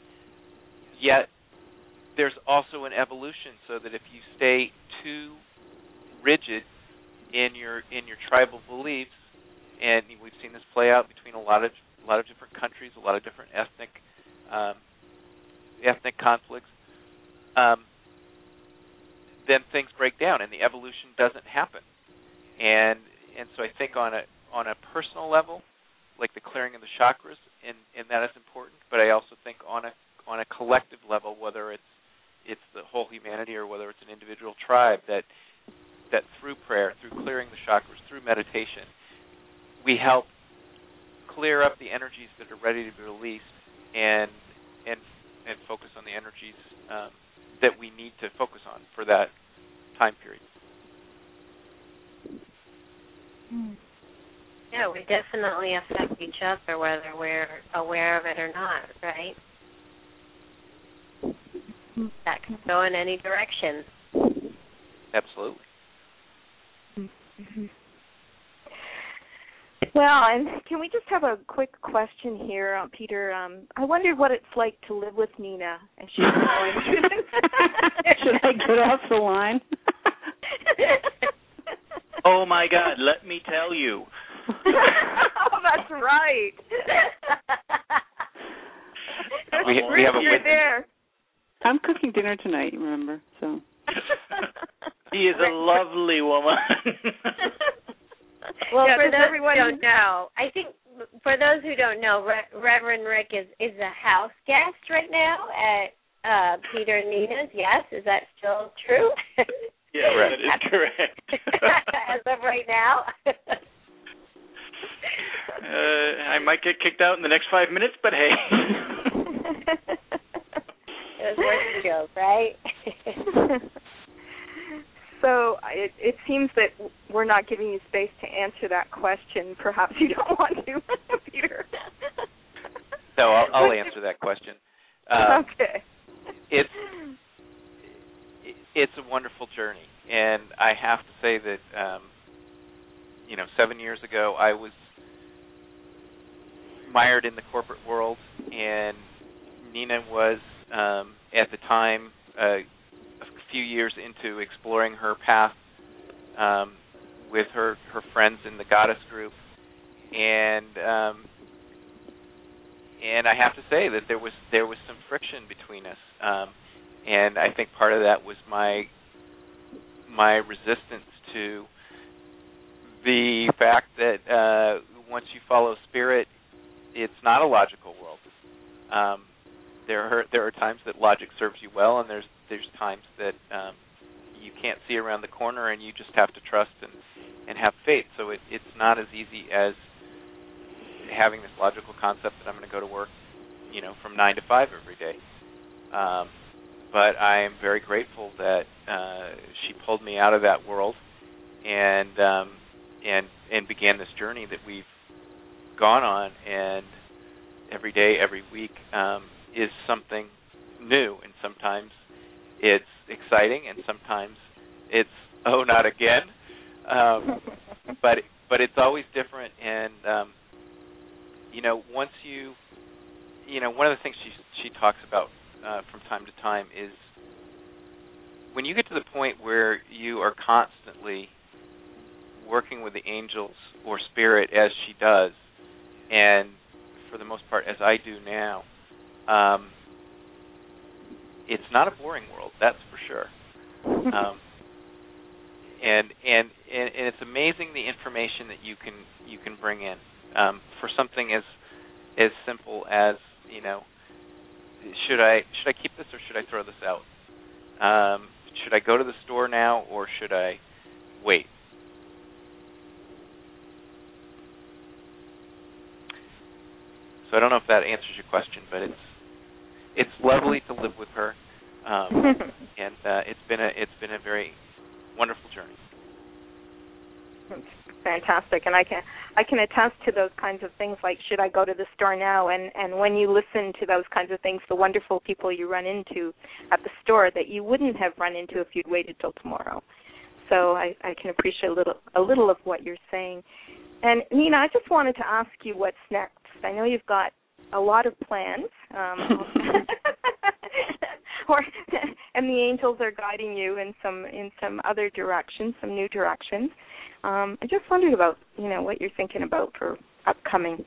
Yet there's also an evolution, so that if you stay too rigid in your in your tribal beliefs, and we've seen this play out between a lot of a lot of different countries, a lot of different ethnic um, ethnic conflicts, um, then things break down and the evolution doesn't happen. And and so I think on a on a personal level, like the clearing of the chakras, and, and that is important, but I also think on a on a collective level, whether it's it's the whole humanity or whether it's an individual tribe, that that through prayer, through clearing the chakras, through meditation, we help clear up the energies that are ready to be released, and and and focus on the energies um, that we need to focus on for that time period. Yeah, we definitely affect each other, whether we're aware of it or not, right? That can go in any direction. Absolutely. Mm-hmm. Well, and can we just have a quick question here, uh, Peter? Um, I wondered what it's like to live with Nina as she's going through. Should I get off the line? Oh my God! Let me tell you, Oh, that's right. we, we have a You're there. I'm cooking dinner tonight, remember, so. He is a lovely woman. Well, yeah, for those everyone... who don't know, I think for those who don't know, Re- Reverend Rick is, is a house guest right now at uh, Peter and Nina's. Yes, is that still true? Yeah, that is correct. As of right now. uh, I might get kicked out in the next five minutes, but hey. It was worth the joke, right? So it, it seems that we're not giving you space to answer that question. Perhaps you don't want to, Peter. No, I'll, I'll answer that question. Um, okay. It's it's a wonderful journey, and I have to say that um, you know, seven years ago I was mired in the corporate world, and Nina was um, at the time. Uh, a few years into exploring her path um, with her, her friends in the Goddess group, and um, and I have to say that there was there was some friction between us, um, and I think part of that was my my resistance to the fact that uh, once you follow spirit, it's not a logical world. Um, there are there are times that logic serves you well, and there's there's times that um, you can't see around the corner, and you just have to trust and, and have faith. So it, it's not as easy as having this logical concept that I'm going to go to work, you know, from nine to five every day. Um, but I am very grateful that uh, she pulled me out of that world and um, and and began this journey that we've gone on. And every day, every week um, is something new, and sometimes it's exciting, and sometimes it's, oh, not again. Um, but but it's always different, and um, you know, once you, you know, one of the things she she talks about uh, from time to time is when you get to the point where you are constantly working with the angels or spirit, as she does, and for the most part, as I do now. Um, It's not a boring world, that's for sure. Um, and, and and and it's amazing the information that you can you can bring in um, for something as as simple as, you know, should I should I keep this or should I throw this out? Um, should I go to the store now or should I wait? So I don't know if that answers your question, but it's it's lovely to live with her, um, and uh, it's been a it's been a very wonderful journey. It's fantastic, and I can I can attest to those kinds of things. Like, should I go to the store now? And and when you listen to those kinds of things, the wonderful people you run into at the store that you wouldn't have run into if you'd waited till tomorrow. So I, I can appreciate a little a little of what you're saying. And Nina, I just wanted to ask you what's next. I know you've got a lot of plans, um, or, and the angels are guiding you in some in some other directions, some new directions. Um, I just wondered about, you know, what you're thinking about for upcoming.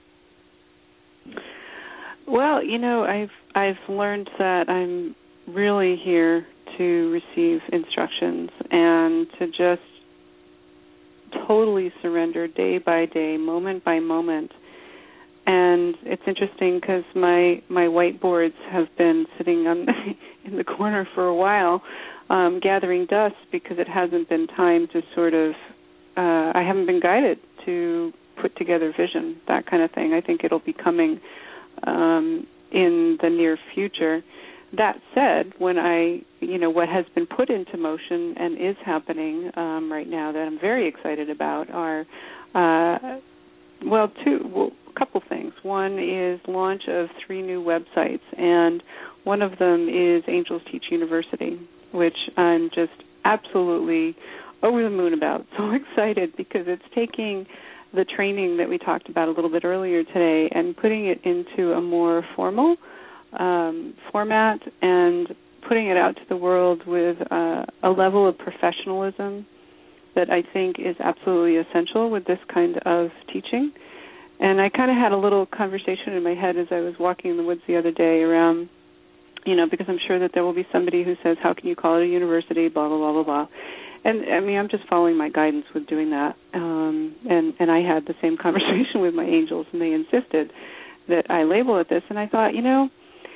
Well, you know, I've I've learned that I'm really here to receive instructions and to just totally surrender day by day, moment by moment. And it's interesting because my, my whiteboards have been sitting on the, in the corner for a while, um, gathering dust because it hasn't been time to sort of, uh, I haven't been guided to put together vision, that kind of thing. I think it'll be coming um, in the near future. That said, when I, you know, what has been put into motion and is happening um, right now that I'm very excited about are, uh, well, two, well, a couple things. One is launch of three new websites, and one of them is Angels Teach University, which I'm just absolutely over the moon about. So excited because it's taking the training that we talked about a little bit earlier today and putting it into a more formal um, format and putting it out to the world with uh, a level of professionalism that I think is absolutely essential with this kind of teaching. And I kind of had a little conversation in my head as I was walking in the woods the other day around, you know, because I'm sure that there will be somebody who says, how can you call it a university, blah, blah, blah, blah, blah. And, I mean, I'm just following my guidance with doing that. Um, and, and I had the same conversation with my angels, and they insisted that I label it this. And I thought, you know,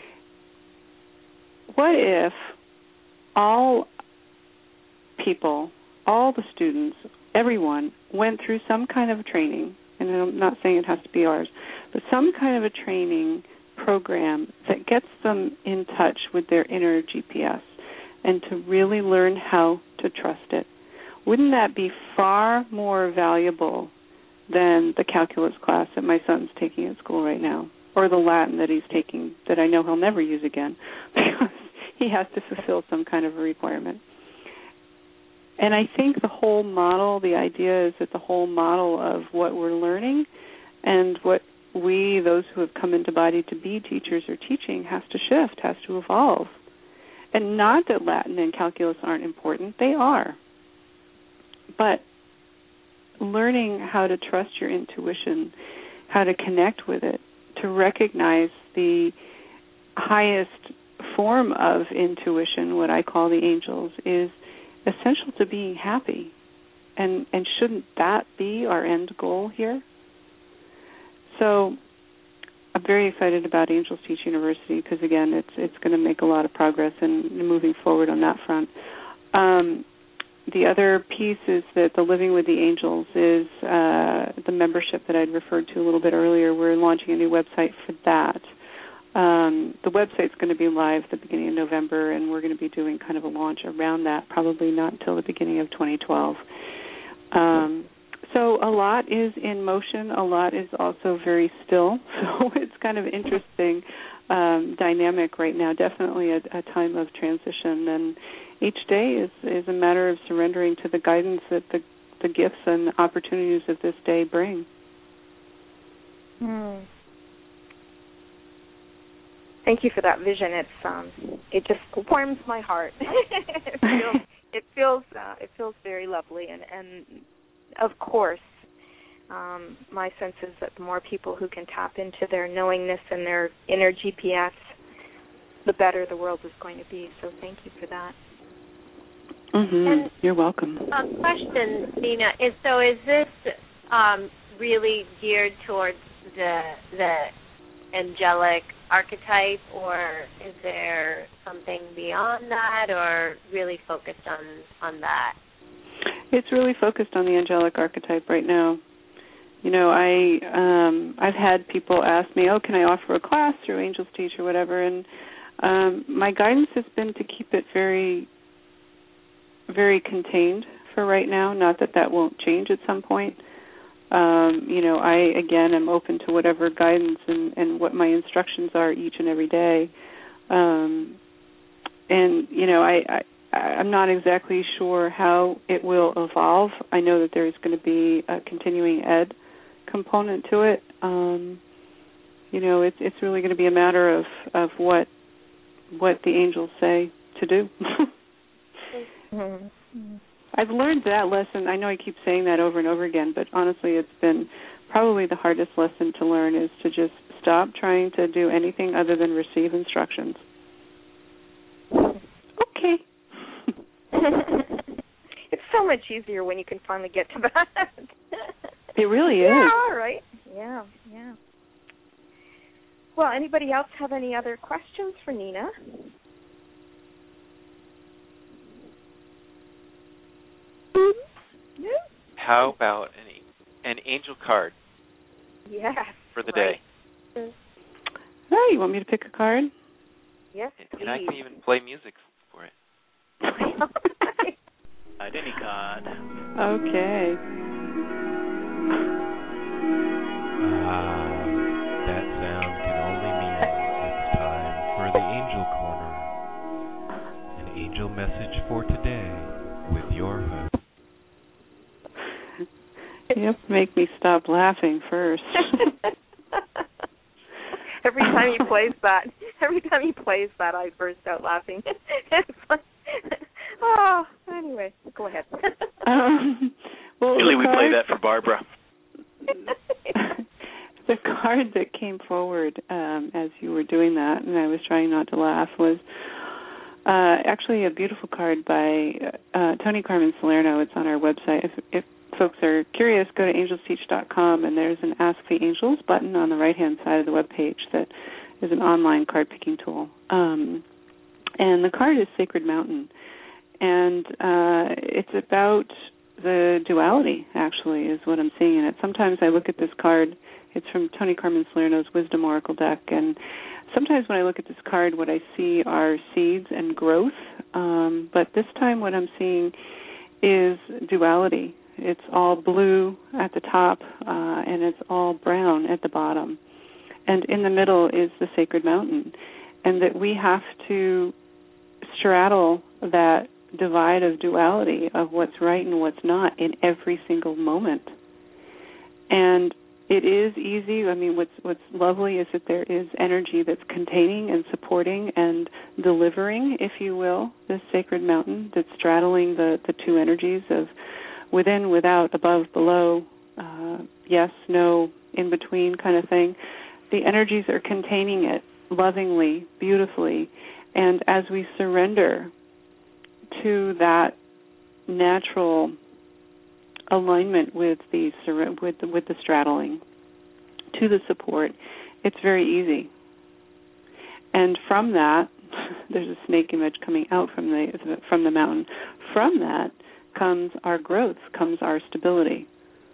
what if all people, all the students, everyone went through some kind of training, and I'm not saying it has to be ours, but some kind of a training program that gets them in touch with their inner G P S and to really learn how to trust it. Wouldn't that be far more valuable than the calculus class that my son's taking at school right now, or the Latin that he's taking that I know he'll never use again because he has to fulfill some kind of a requirement? And I think the whole model, the idea is that the whole model of what we're learning and what we, those who have come into body to be teachers or teaching, has to shift, has to evolve. And not that Latin and calculus aren't important. They are. But learning how to trust your intuition, how to connect with it, to recognize the highest form of intuition, what I call the angels, is essential to being happy. And and shouldn't that be our end goal here? So I'm very excited about Angels Teach University because, again, it's it's going to make a lot of progress in moving forward on that front. Um, the other piece is that the Living with the Angels is uh, the membership that I'd referred to a little bit earlier. We're launching a new website for that. Um, the website's going to be live at the beginning of November, and we're going to be doing kind of a launch around that, probably not until the beginning of twenty twelve. Um, so a lot is in motion. A lot is also very still. So it's kind of interesting um, dynamic right now, definitely a, a time of transition. And each day is, is a matter of surrendering to the guidance that the, the gifts and opportunities of this day bring. Hmm. Thank you for that vision. It's um, it just warms my heart. it feels it feels uh, it feels very lovely, and, and of course, um, my sense is that the more people who can tap into their knowingness and their inner G P S, the better the world is going to be. So thank you for that. Mm-hmm. And you're welcome. A question, Nina, is so is this um, really geared towards the the angelic archetype, or is there something beyond that, or really focused on, on that? It's really focused on the angelic archetype right now. You know, I um, I've had people ask me, "Oh, can I offer a class through Angels Teach or whatever?" And um, my guidance has been to keep it very, very contained for right now. Not that that won't change at some point. Um, you know, I, again, am open to whatever guidance and, and what my instructions are each and every day. Um, and, you know, I, I, I'm not exactly sure how it will evolve. I know that there's going to be a continuing ed component to it. Um, you know, it's it's really going to be a matter of, of what what the angels say to do. Mm-hmm. I've learned that lesson. I know I keep saying that over and over again, but honestly it's been probably the hardest lesson to learn, is to just stop trying to do anything other than receive instructions. Okay. It's so much easier when you can finally get to that. It really is. Yeah, all right. Yeah, yeah. Well, anybody else have any other questions for Nina? Yeah. How about an, an angel card Yes. for the right. day? Oh, you want me to pick a card? Yes, And, please. and I can even play music for it. At any card. Okay. Ah, that sound can only mean it's time for the Angel Corner. An angel message for today with your host. You have to make me stop laughing first. Every time he plays that, every time he plays that, I burst out laughing. It's like, oh, anyway, go ahead. Um, well, Usually we card, play that for Barbara. The card that came forward um, as you were doing that, and I was trying not to laugh, was uh, actually a beautiful card by uh, Tony Carmen Salerno. It's on our website. If, if folks are curious, go to angels teach dot com, and there's an Ask the Angels button on the right-hand side of the webpage that is an online card-picking tool. Um, and the card is Sacred Mountain. And uh, it's about the duality, actually, is what I'm seeing in it. Sometimes I look at this card. It's from Tony Carmen Salerno's Wisdom Oracle deck, and sometimes when I look at this card, what I see are seeds and growth, um, but this time what I'm seeing is duality. It's all blue at the top, uh, and it's all brown at the bottom. And in the middle is the Sacred Mountain, and that we have to straddle that divide of duality of what's right and what's not in every single moment. And it is easy. I mean, what's what's lovely is that there is energy that's containing and supporting and delivering, if you will, this Sacred Mountain that's straddling the, the two energies of within, without, above, below, uh, yes, no, in between kind of thing. The energies are containing it lovingly, beautifully, and as we surrender to that natural alignment with the with the, with the straddling, to the support, it's very easy. And from that, there's a snake image coming out from the from the mountain. From that comes our growth, comes our stability.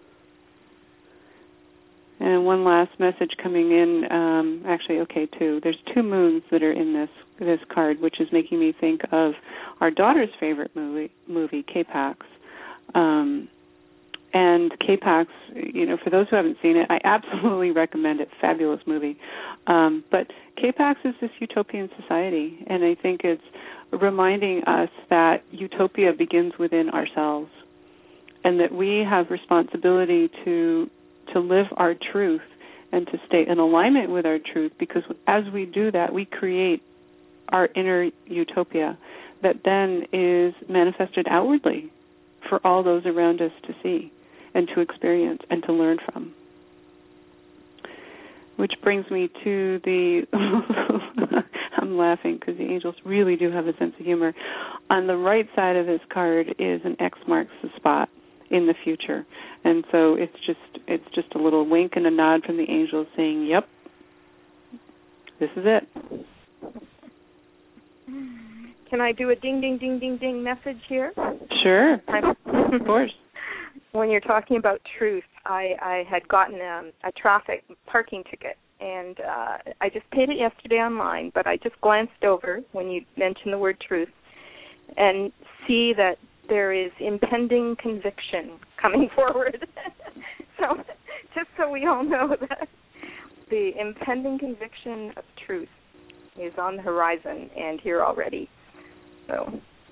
And one last message coming in, um, actually, okay, two. There's two moons that are in this this card, which is making me think of our daughter's favorite movie, movie K-Pax. Um, and K-Pax, you know, for those who haven't seen it, I absolutely recommend it. Fabulous movie. Um, but K-Pax is this utopian society, and I think it's reminding us that utopia begins within ourselves, and that we have responsibility to to live our truth and to stay in alignment with our truth, because as we do that, we create our inner utopia that then is manifested outwardly for all those around us to see and to experience and to learn from. Which brings me to the, I'm laughing because the angels really do have a sense of humor. On the right side of this card is an X marks the spot in the future. And so it's just it's just a little wink and a nod from the angels saying, yep, this is it. Can I do a ding, ding, ding, ding, ding message here? Sure, of course. When you're talking about truth, I, I had gotten um, a traffic parking ticket, and uh, I just paid it yesterday online, but I just glanced over when you mentioned the word truth and see that there is impending conviction coming forward. So just so we all know that the impending conviction of truth is on the horizon and here already. So...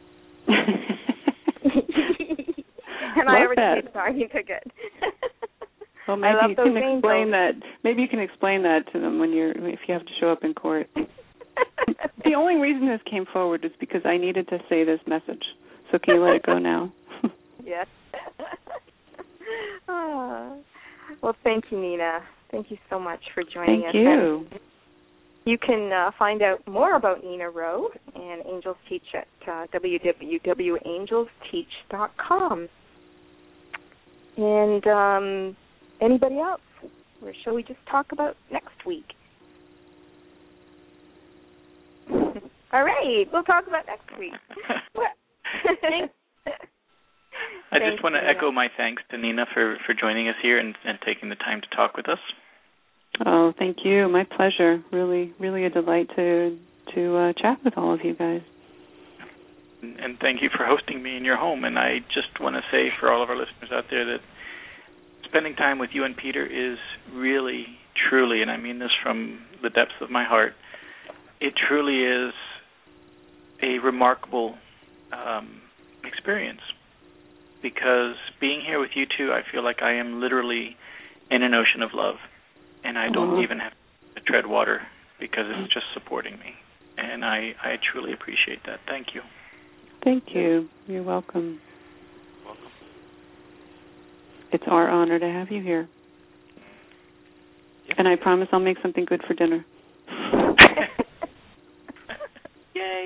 And Love I already that. paid the parking ticket. Well, maybe I love you those can explain angels. that. Maybe you can explain that to them when you're if you have to show up in court. The only reason this came forward is because I needed to say this message. So can you let it go now? Yes. Oh. Well, thank you, Nina. Thank you so much for joining thank us. Thank you. And you can uh, find out more about Nina Rowe and Angels Teach at uh, w w w dot angels teach dot com. And um, anybody else? Or shall we just talk about next week? All right, we'll talk about next week. I just want to echo my thanks to Nina for, for joining us here and, and taking the time to talk with us. Oh, thank you. My pleasure. Really, really a delight to to uh, chat with all of you guys. And thank you for hosting me in your home. And I just want to say for all of our listeners out there that spending time with you and Peter is really, truly, and I mean this from the depths of my heart, it truly is a remarkable um, experience. Because being here with you two, I feel like I am literally in an ocean of love. And I don't mm-hmm. even have to tread water because it's just supporting me. And I, I truly appreciate that. Thank you. Thank you. You're welcome. Welcome. It's our honor to have you here. Yep. And I promise I'll make something good for dinner. Yay!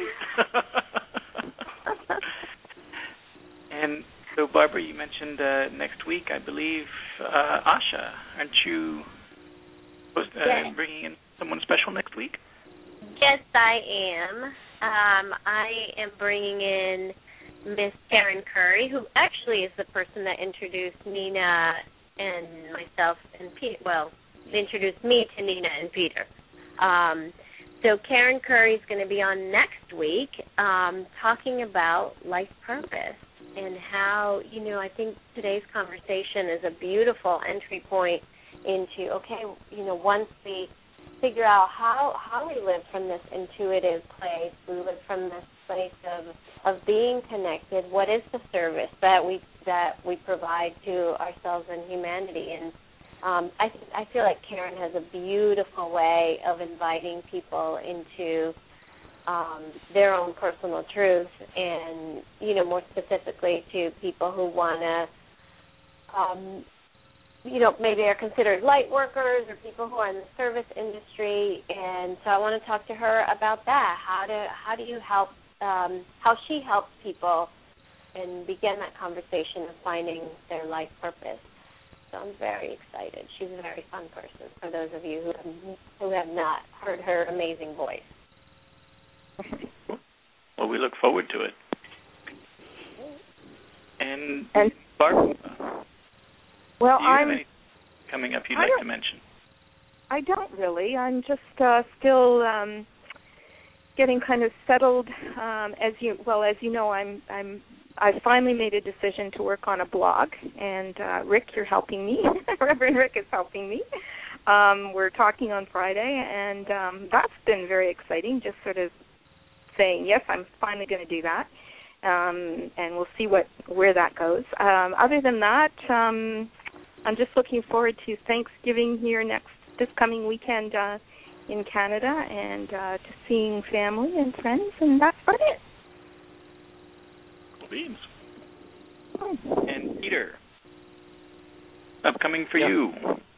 And so, Barbara, you mentioned uh, next week, I believe, uh, Asha. Aren't you supposed to, uh, yes. bringing in someone special next week? Yes, I am. Um, I am bringing in Miss Karen Curry, who actually is the person that introduced Nina and myself and Pete. Well, they introduced me to Nina and Peter. Um, so Karen Curry is going to be on next week um, talking about life purpose and how, you know, I think today's conversation is a beautiful entry point into, okay, you know, once we figure out how, how we live from this intuitive place, we live from this place of of being connected, what is the service that we that we provide to ourselves and humanity? And um, I I feel like Karen has a beautiful way of inviting people into um, their own personal truth, and you know, more specifically to people who want to, um, you know, maybe are considered light workers or people who are in the service industry. And so I want to talk to her about that. How do how do you help? Um, how she helps people and begin that conversation of finding their life purpose. So I'm very excited. She's a very fun person for those of you who have, who have not heard her amazing voice. Well, we look forward to it. And, and Barbara, well, do you I'm have anything coming up you'd I like don't, to mention? I don't really. I'm just uh, still um, getting kind of settled. Um, as you well as you know, I'm I'm I finally made a decision to work on a blog, and uh, Rick, you're helping me. Reverend Rick is helping me. Um, we're talking on Friday, and um, that's been very exciting. Just sort of saying yes, I'm finally going to do that, um, and we'll see what where that goes. Um, other than that, um, I'm just looking forward to Thanksgiving here next this coming weekend. Uh, in Canada, and uh, to seeing family and friends, and that's about it. Cool beans. And Peter, upcoming for yeah. you.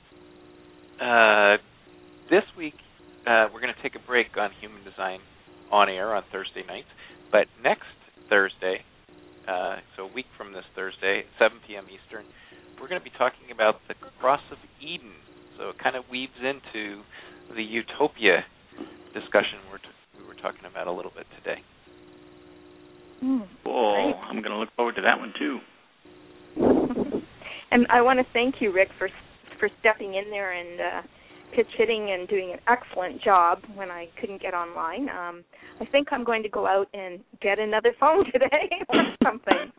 Uh, this week, uh, we're going to take a break on Human Design on air on Thursday nights, but next Thursday, uh, so a week from this Thursday, seven p.m. Eastern, we're going to be talking about the Cross of Eden. So it kind of weaves into the utopia discussion we're t- we were talking about a little bit today. Mm, oh, I'm going to look forward to that one too. And I want to thank you, Rick, for for stepping in there and uh, pitch hitting and doing an excellent job when I couldn't get online. Um, I think I'm going to go out and get another phone today or something.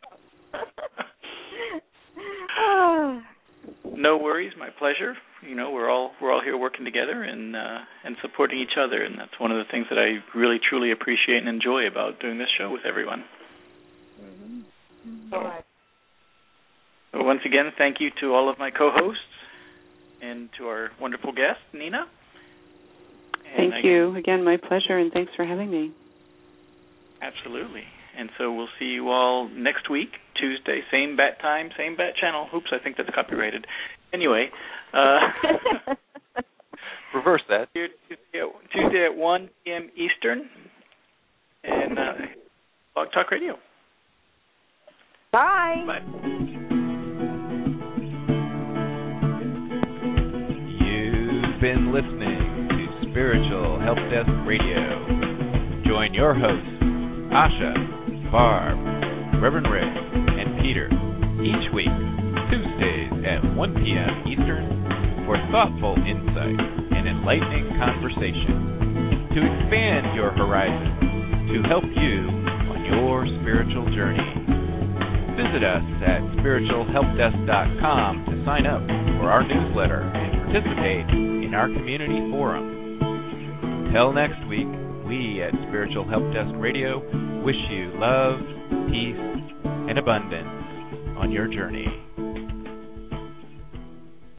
oh. No worries, my pleasure. You know, we're all we're all here working together and uh, and supporting each other, and that's one of the things that I really truly appreciate and enjoy about doing this show with everyone. Mm-hmm. So, so once again, thank you to all of my co-hosts and to our wonderful guest, Nina. And thank I, you again, my pleasure, and thanks for having me. Absolutely. And so we'll see you all next week, Tuesday, same bat time, same bat channel. Oops, I think that's copyrighted. Anyway. Uh, Reverse that. Tuesday at, Tuesday at one p.m. Eastern and uh, Blog Talk Radio. Bye. Bye. You've been listening to Spiritual Help Desk Radio. Join your hosts, Asha, Barb, Reverend Rick, and Peter, each week, Tuesdays at one p.m. Eastern, for thoughtful insight and enlightening conversation to expand your horizons, to help you on your spiritual journey. Visit us at spiritual help desk dot com to sign up for our newsletter and participate in our community forum. Until next week, we at Spiritual Help Desk Radio wish you love, peace, and abundance on your journey.